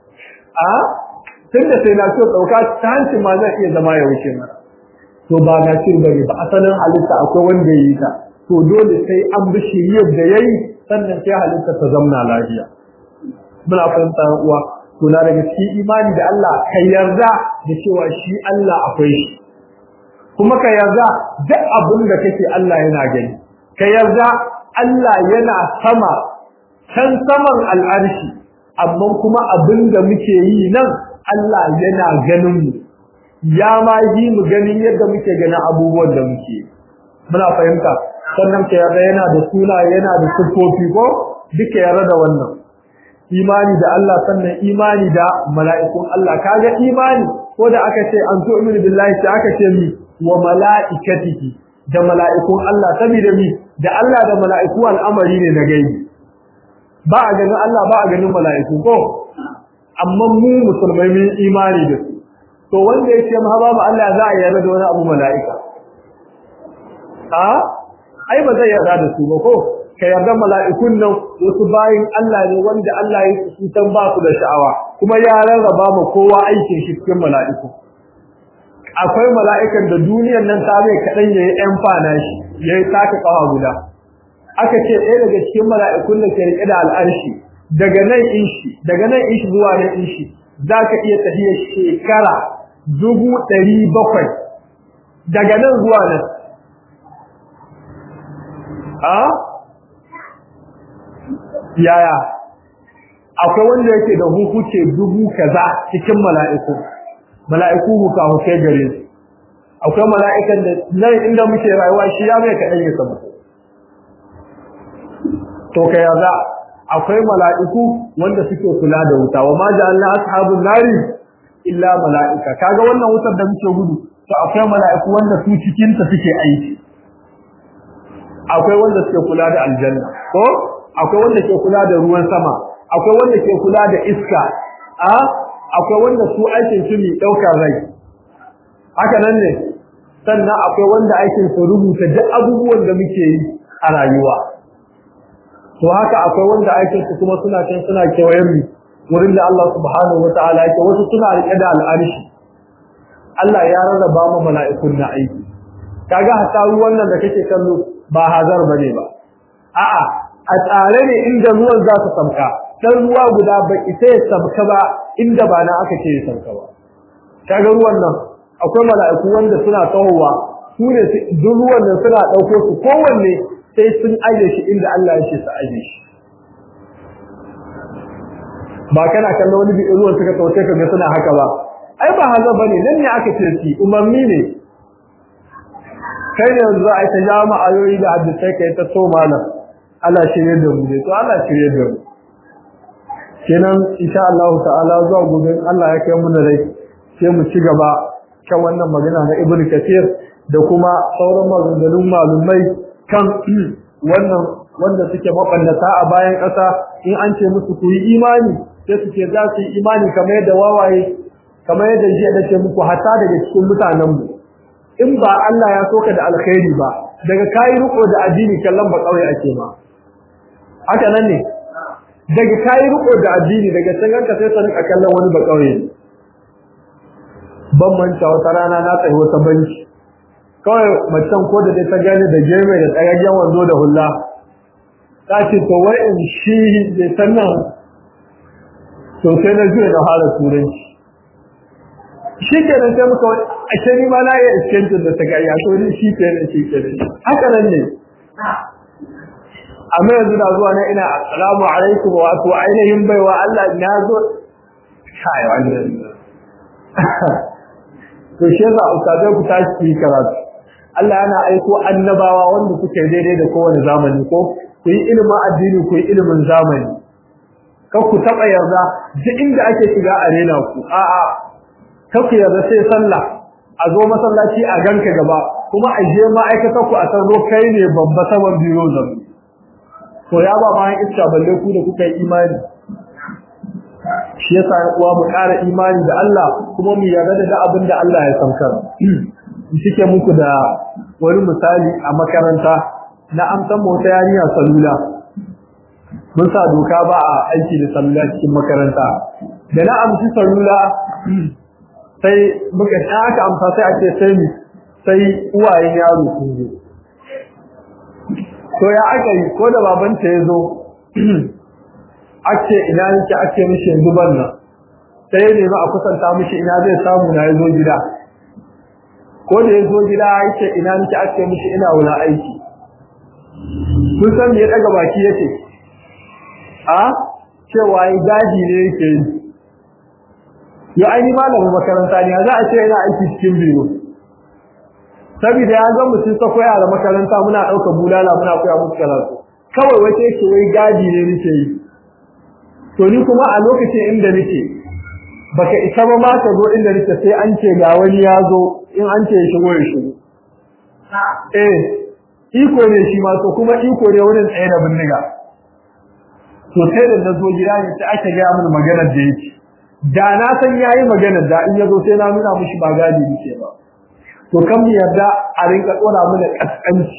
a tunda sai na so dauka ta hanci ma zai iya zama ya wuce mara to ba na cin bane ba asalin halitta akwai wanda yayi ta to dole sai an bi shiriyar da yayi sannan sai halitta ta zauna lafiya muna fahimta uwa to na daga cikin imani da Allah ka yarda da cewa shi Allah akwai shi kuma ka yarda duk abin da kake Allah yana gani ka yarda Allah yana sama can saman al'arshi amma kuma abin da muke yi nan Allah yana ganin mu ya ma yi mu ganin yadda muke ganin abubuwan da muke muna fahimta sannan ka yarda yana da suna yana da sifofi ko duka yarda da wannan imani da Allah sannan imani da mala'ikun Allah kaga imani ko da aka ce an tu'minu billahi sai aka ce mi wa mala'ikatihi da mala'ikun Allah saboda mi da Allah da mala'iku al'amari ne na gaibi ba a ganin Allah ba a ganin mala'iku ko amma mu musulmai mun imani da su to wanda yake ma babu Allah za a yarda da wani abu mala'ika a ai ba zai yarda da su ba ko ka yarda mala'ikun nan wasu bayin Allah ne wanda Allah ya su san ba su da sha'awa kuma ya rarraba ma kowa aikin shi cikin mala'iku akwai mala'ikan da duniyar nan ta mai kadan yayi ɗan fana shi yayi taka kawa guda aka ce ɗaya daga cikin mala'ikun da ke rike da al'arshi daga nan inshi daga nan inshi zuwa nan inshi zaka iya tafiya shekara dubu ɗari bakwai daga nan zuwa nan a yaya akwai wanda yake da hukuce dubu kaza cikin mala'iku mala'iku huka hukai gare su akwai mala'ikan da nan inda muke rayuwa shi ya mai kaɗan ya samu to kai yaza akwai mala'iku wanda suke kula da wuta wa ma ja'alna ashabun nari illa mala'ika kaga wannan wutar da muke gudu to akwai mala'iku wanda su cikin ta suke aiki akwai wanda suke kula da aljanna ko akwai wanda ke kula da ruwan sama akwai wanda ke kula da iska a akwai wanda su aikin su ne daukar rai haka nan ne sannan akwai wanda aikin su rubuta duk abubuwan da muke yi a rayuwa to haka akwai wanda aikin su kuma suna can suna kewayen mu wurin da Allah subhanahu wataala yake wasu suna rike da al'arshi Allah ya rarraba mu mala'ikun na aiki kaga hasawi wannan da kake kallo ba hazar bane ba a'a a tsare ne inda ruwan za su samka dan ruwa guda ba ita ya samka ba inda ba na aka ce ya samka ba kaga ruwan nan akwai mala'iku wanda suna tawowa su ne duk ruwan nan suna dauko su kowanne sai sun aje shi inda Allah ya ce su aje shi ba kana kallon wani bi ruwan suka tauce ka ga suna haka ba ai ba hazar bane nan ne aka ce shi umarni ne kai ne yanzu ai ta jama'a ayoyi da hadisai kai ta so malam Allah shirye da mu to Allah shirye da mu kenan insha Allah ta'ala zuwa gobe Allah ya kai mu da rai sai mu ci gaba kan wannan magana na Ibn Kathir da kuma sauran maganganun malumai kan wannan wanda suke mabannata a bayan ƙasa in an ce musu ku yi imani sai su ce za su yi imani kamar yadda wawaye kamar yadda jiya da ce muku hatta daga cikin mutanen mu in ba Allah ya soka da alkhairi ba daga kai riko da addini kallon ba kauye ake ma haka nan ne daga kai riko da addini daga can ka sai sanin a kallon wani ba kauye ban manta wata rana na tsaye wata banki kawai macen ko da dai ta gane da geme da tsagaggen wando da hulla ta ce to wai in shi da sannan to sai na juya da hala turanci shi ke nan sai muka a shani ma na yi iskentin da ta gaya to ni shi ke nan shi ke nan haka nan ne amma yanzu na zuwa na ina assalamu alaikum wa to ainihin baiwa Allah na zo kai wannan to shi za ku kaje ku tashi karatu Allah yana aiko annabawa wanda suke daidai da kowane zamani ko ku yi ilimin addini ku yi ilimin zamani kar ku taba yarda duk inda ake shiga arena ku a'a kar ku yarda sai sallah a zo masallaci a ganka gaba kuma a je ma'aikatar ku a tarro kai ne babba saman biyo da to ya ba bayan iska balle ku da kuka yi imani shi yasa ya uwa mu ƙara imani da Allah kuma mu yarda da abin da Allah ya saukar shike muku da wani misali a makaranta na amsan mota yarinya salula mun sa doka ba a aiki da salula cikin makaranta da na amsi salula sai muka aka amsa sai ake sai ni sai uwayen yaro sun zo to ya aka yi ko da babanta ya zo ake ina yake ake mishi yanzu banna sai ne ma a kusanta mishi ina zai samu na yazo gida ko da yazo gida yake ina nake ake mishi ina wala aiki kun san me ya daga baki yake a cewa ai daji ne yake ya ai malamin makaranta ne za a ce ina aiki cikin biro saboda ya ga mutum ta koya da makaranta muna dauka bulala muna koya musu karatu kawai wace yake wai gadi ne nake yi to ni kuma a lokacin inda nake baka isa ba ma ka zo inda nake sai an ce ga wani ya zo in an ce shigo ya shigo eh iko ne shi ma to kuma iko ne wurin tsaye da bindiga to sai da nazo gida ne sai aka ga mun maganar da yake da na san yayi maganar da in yazo sai na nuna mishi ba gadi yake ba to kan mu yarda a rinka tsora mana kaskanci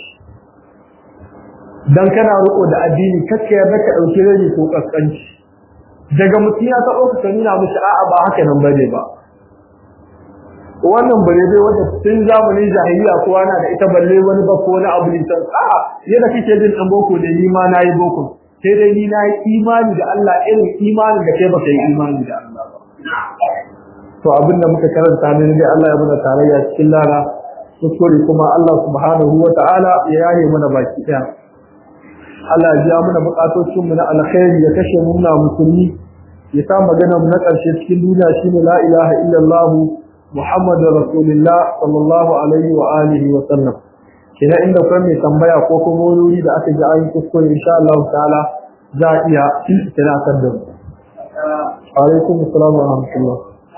dan kana riko da addini kake yarda ka dauki rai ko kaskanci daga mutum ya taɓa ka nuna mishi a'a ba haka nan bane ba wannan bare dai wanda tun zamanin jahiliya kowa na da ita balle wani ba ko wani abu ne san a'a yadda kake jin dan boko da ni ma nayi boko sai dai ni nayi imani da Allah irin imani da kai baka yi imani da Allah ba to abinda muka karanta ne dai Allah ya muna tarayya cikin lara kuskure kuma Allah subhanahu wataala ya yaye mana baki daya Allah ya biya mana bukatocin mu na alkhairi ya kashe mu na musulmi ya sa magana mu na karshe cikin duniya shine la ilaha illallah Muhammadur Rasulullah sallallahu alaihi wa alihi wa sallam kina inda kuma mai tambaya ko kuma wuri da aka ji ayi kuskure insha Allah ta'ala za a iya tunatar da mu alaikum assalam wa rahmatullah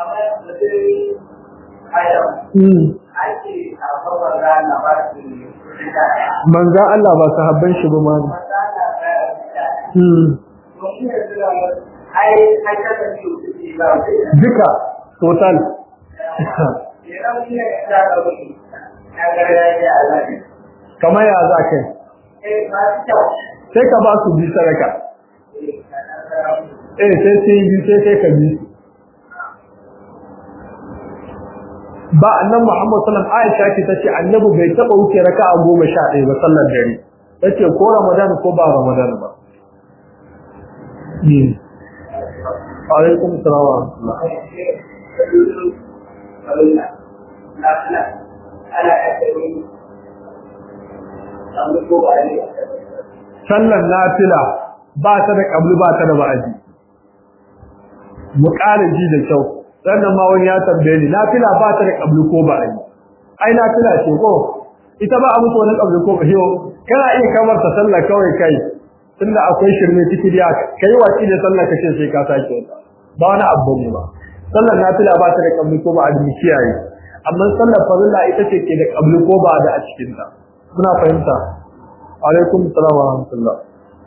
manzo Allah ba sahabban shi ba ma duka total kamar ya za ka sai ka ba su bi sadaka eh sai sai bi sai kai ka bi ba annan Muhammad sallallahu alaihi wasallam Aisha ce tace annabi bai taba wuce raka'a goma sha ɗaya ba sallar dare tace ko Ramadan ko ba Ramadan ba hmm alaikum assalam wa rahmatullah sallar nafila ba ta da kabli ba ta da ba'adi mu ƙara ji da kyau sannan ma wani ya tambaye ni nafila ba ta da kabli ko ba'adi ai nafila ce ko ita ba a mutu wani kabli ko ba kana iya kamar ta sallar kawai kai tunda akwai shirme ciki da kai waki da sallar kace sai ka sake wata ba wani abu ne ba sallar nafila ba ta da kabli ko ba'adi mu kiyaye amma sallar farilla ita ce ke da kabli ko ba'adi a cikin ta muna fahimta alaikum assalam wa rahmatullah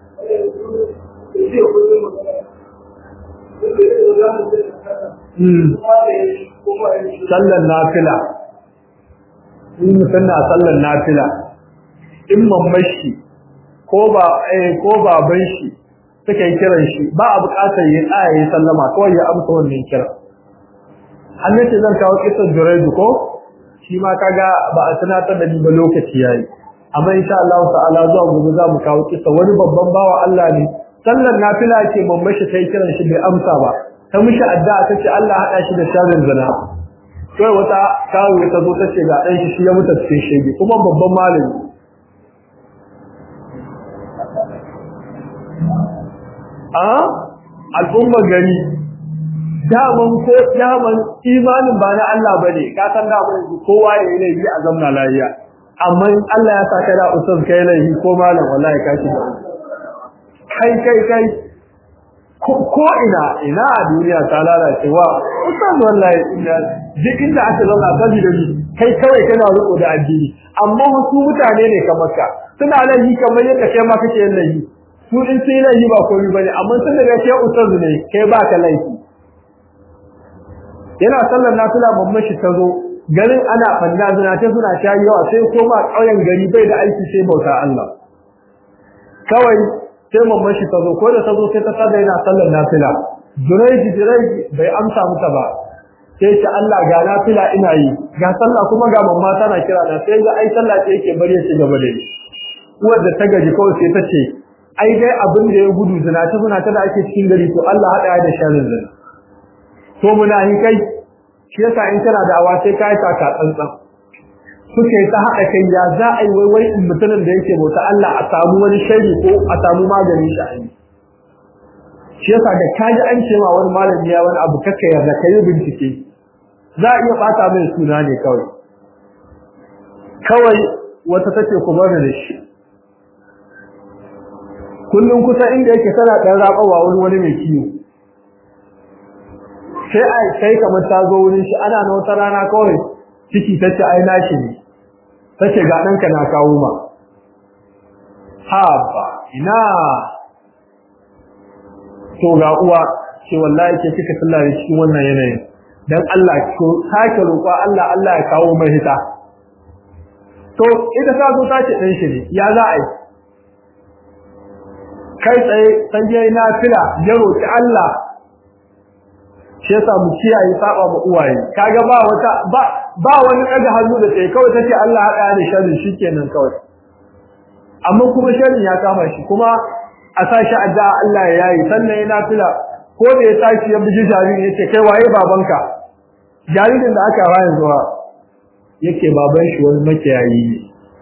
sallar nafila in mutum na sallar nafila in mamashi ko ba eh ko baban shi suka yi kiran shi ba a buƙatar yin aya ya sallama kawai ya amsa wannan kira annace zan kawo kisan Juraydu ko shi ma kaga ba a tunatar da ni ba lokaci yayi amma insha Allah ta'ala zuwa gobe za mu kawo kisa wani babban bawa Allah ne sallar nafila ce mamashi sai kiran shi bai amsa ba ta mishi addu'a tace Allah hada shi da sharrin zina kai wata kawo ta zo tace ga dan shi shi ya mutu cikin shege kuma babban malami a al'umma gari daman ko daman imanin ba na Allah bane ka san da mun kowa yayi laifi a zamna lafiya amma in Allah ya saka da usul kai laifi ko malam wallahi ka shi kai kai kai ko ina ina a duniya ta lalace wa usul wallahi ina duk inda aka zauna kaji da kai kawai kana riko da addini amma wasu mutane ne kamar ka suna laifi kamar yadda kai ma kake yin laifi su in sai laifi ba komai bane amma sun daga kai usul ne kai ba ka laifi yana sallar nafila mamman shi tazo garin ana fanda zina ta suna shayi yawa sai koma kauyen gari bai da aiki sai bauta Allah kawai sai mamman shi tazo ko da tazo sai ta sada yana sallar nafila Jurayji Jurayji bai amsa mata ba sai ta Allah ga nafila ina yi ga sallah kuma ga mamma tana kira na sai ga ai sallah ce yake bari shi gaba da ni uwar da ta gaji kawai sai ta ce ai dai abin da ya gudu zina ta suna ta da ake cikin gari to Allah hada da sharrin zina to munafikai shi yasa in kana da awa sai kai ta tsantsan suke ta hada kai ya za a yi waiwai in mutumin da yake bauta Allah a samu wani shari ko a samu magani shi a yi shi yasa da kaji an ce ma wani malami ya wani abu kake yarda kai bincike za a iya bata mai suna ne kawai kawai wata take kuma da shi kullun kusa inda yake tana dan rabawa wani wani mai kiyo sai ai sai kamar ta zo wurin shi ana na wata rana kawai ciki tace ai nashi ne tace ga danka na kawo ma ha ba ina to ga uwa ce wallahi ke kika sallah da cikin wannan yanayin dan Allah ko sake roƙa Allah Allah ya kawo mai hita to ita ta zo ta ce dan shi ne ya za a yi kai tsaye san je na fila ya roƙi Allah shi yasa mu kiyaye saba ma uwaye kaga ba wata ba ba wani daga hannu da sai kawai take Allah hada da sharri shikenan kawai amma kuma sharri ya kama shi kuma a sashi addu'a Allah ya yayi sannan yana fila ko da ya tashi ya buji jariri yace kai waye babanka jaririn da aka rayu zuwa yake baban shi wani makiyayi ne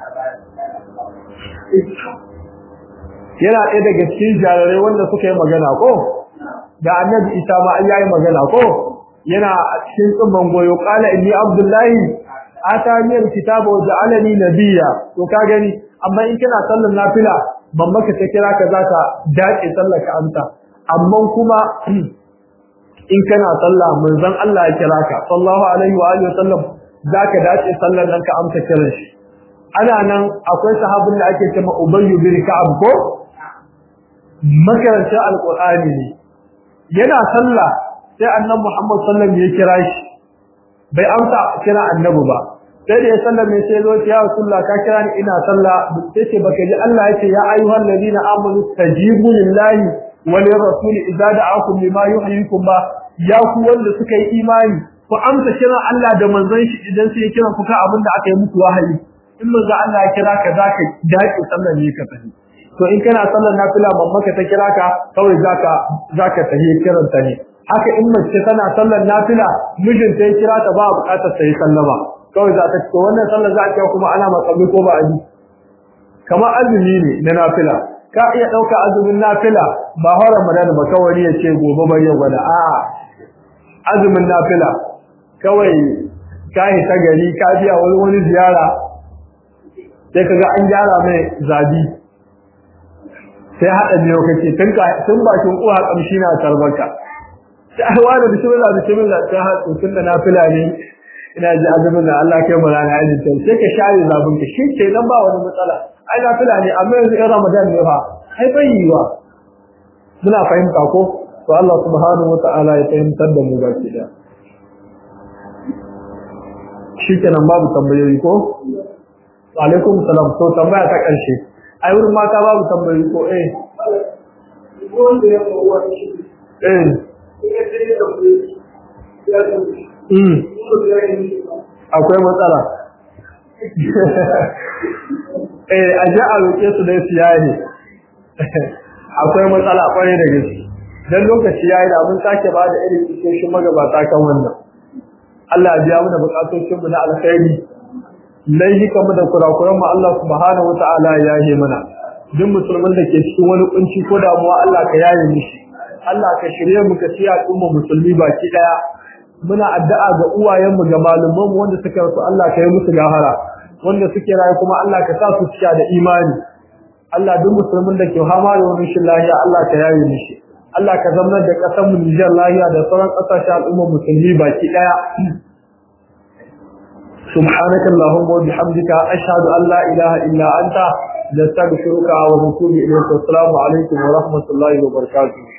yana ɗaya daga cikin jarirai wanda suka yi magana ko da annabi Isa ma ya yi magana ko yana cikin tsumban goyo qala inni abdullahi atani alkitaba wa ja'alani nabiyya to ka gani amma in kana sallar nafila ban maka ta kira ka zaka dace sallar ka amsa amma kuma in kana sallah manzon Allah ya kira ka sallallahu alaihi wa alihi wasallam zaka dace sallar nan ka amsa kiran shi ana nan akwai sahabin da ake cewa Ubay bin Ka'ab ko makarantar alqur'ani ne yana sallah sai annabi Muhammad sallallahu alaihi wasallam ya kira shi bai amsa kira annabi ba sai da ya sallame sai zo ya Rasulullah ka kira ni ina sallah sai ce baka ji Allah yace ya ayyuhal ladina amanu tajibu lillahi wa lirrasuli idza da'akum lima yuhyikum ba ya ku wanda suka yi imani ku amsa kiran Allah da manzon shi idan sai ya kira ku ka abinda aka yi muku wahayi in manzo Allah ya kira ka zaka dace sallar ne ka tafi to in kana sallar nafila mamma ka ta kira ka kawai zaka zaka tafi kiran ta ne haka in mace tana sallar nafila mijinta ya kira ta ba bukatar ta yi sallama kawai za ta ce wannan sallar za ta kuma ana matsabi ko ba aji kamar azumi ne na nafila ka iya dauka azumin nafila ba har Ramadan ba kawai ya ce gobe bari ya gwada a azumin nafila kawai kai ta gari ka biya wani wani ziyara sai kaga an gyara mai zabi sai hada biyo kace tun ka tun bakin uwa kamshi na tarbarka sai wani bismillah bismillah ta hadu tun da nafila ne ina ji azumin da Allah kai mu rana ajin sai sai ka share zabun ka shi ke nan ba wani matsala ai nafila ne amma yanzu in Ramadan ne fa ai bai yiwa muna fahimta ko to Allah subhanahu wataala ya fahimtar da mu baki da shi kenan babu tambayoyi ko wa alaikum salam to tambaya ta karshe ai wurin mata babu tambayoyi ko eh eh Mm. akwai matsala eh aje a roƙe su dai siyaye akwai matsala kware da gaske dan lokaci yayi da mun sake ba da irin cikin magabata kan wannan Allah ya biya mu da bukatocin mu na alkhairi laifukan mu da kurakuran mu Allah subhanahu wataala ya yaye mana duk musulmin da ke cikin wani kunci ko damuwa Allah ka yaye mishi Allah ka shirye mu ka siya umma musulmi baki daya muna addu'a ga uwayenmu ga malamanmu wanda suka rasu Allah ka yi musu gafara wanda suke rayu kuma Allah ka sa su cika da imani Allah duk musulmin da ke hama da wani shin lahiya Allah ka yaye mishi Allah ka zama da kasar mu Nijar lahiya da sauran kasashen al'umma musulmi baki daya subhanaka allahumma wa bihamdika ashhadu an la ilaha illa anta nastaghfiruka wa natubu ilayk assalamu alaikum wa rahmatullahi wa barakatuh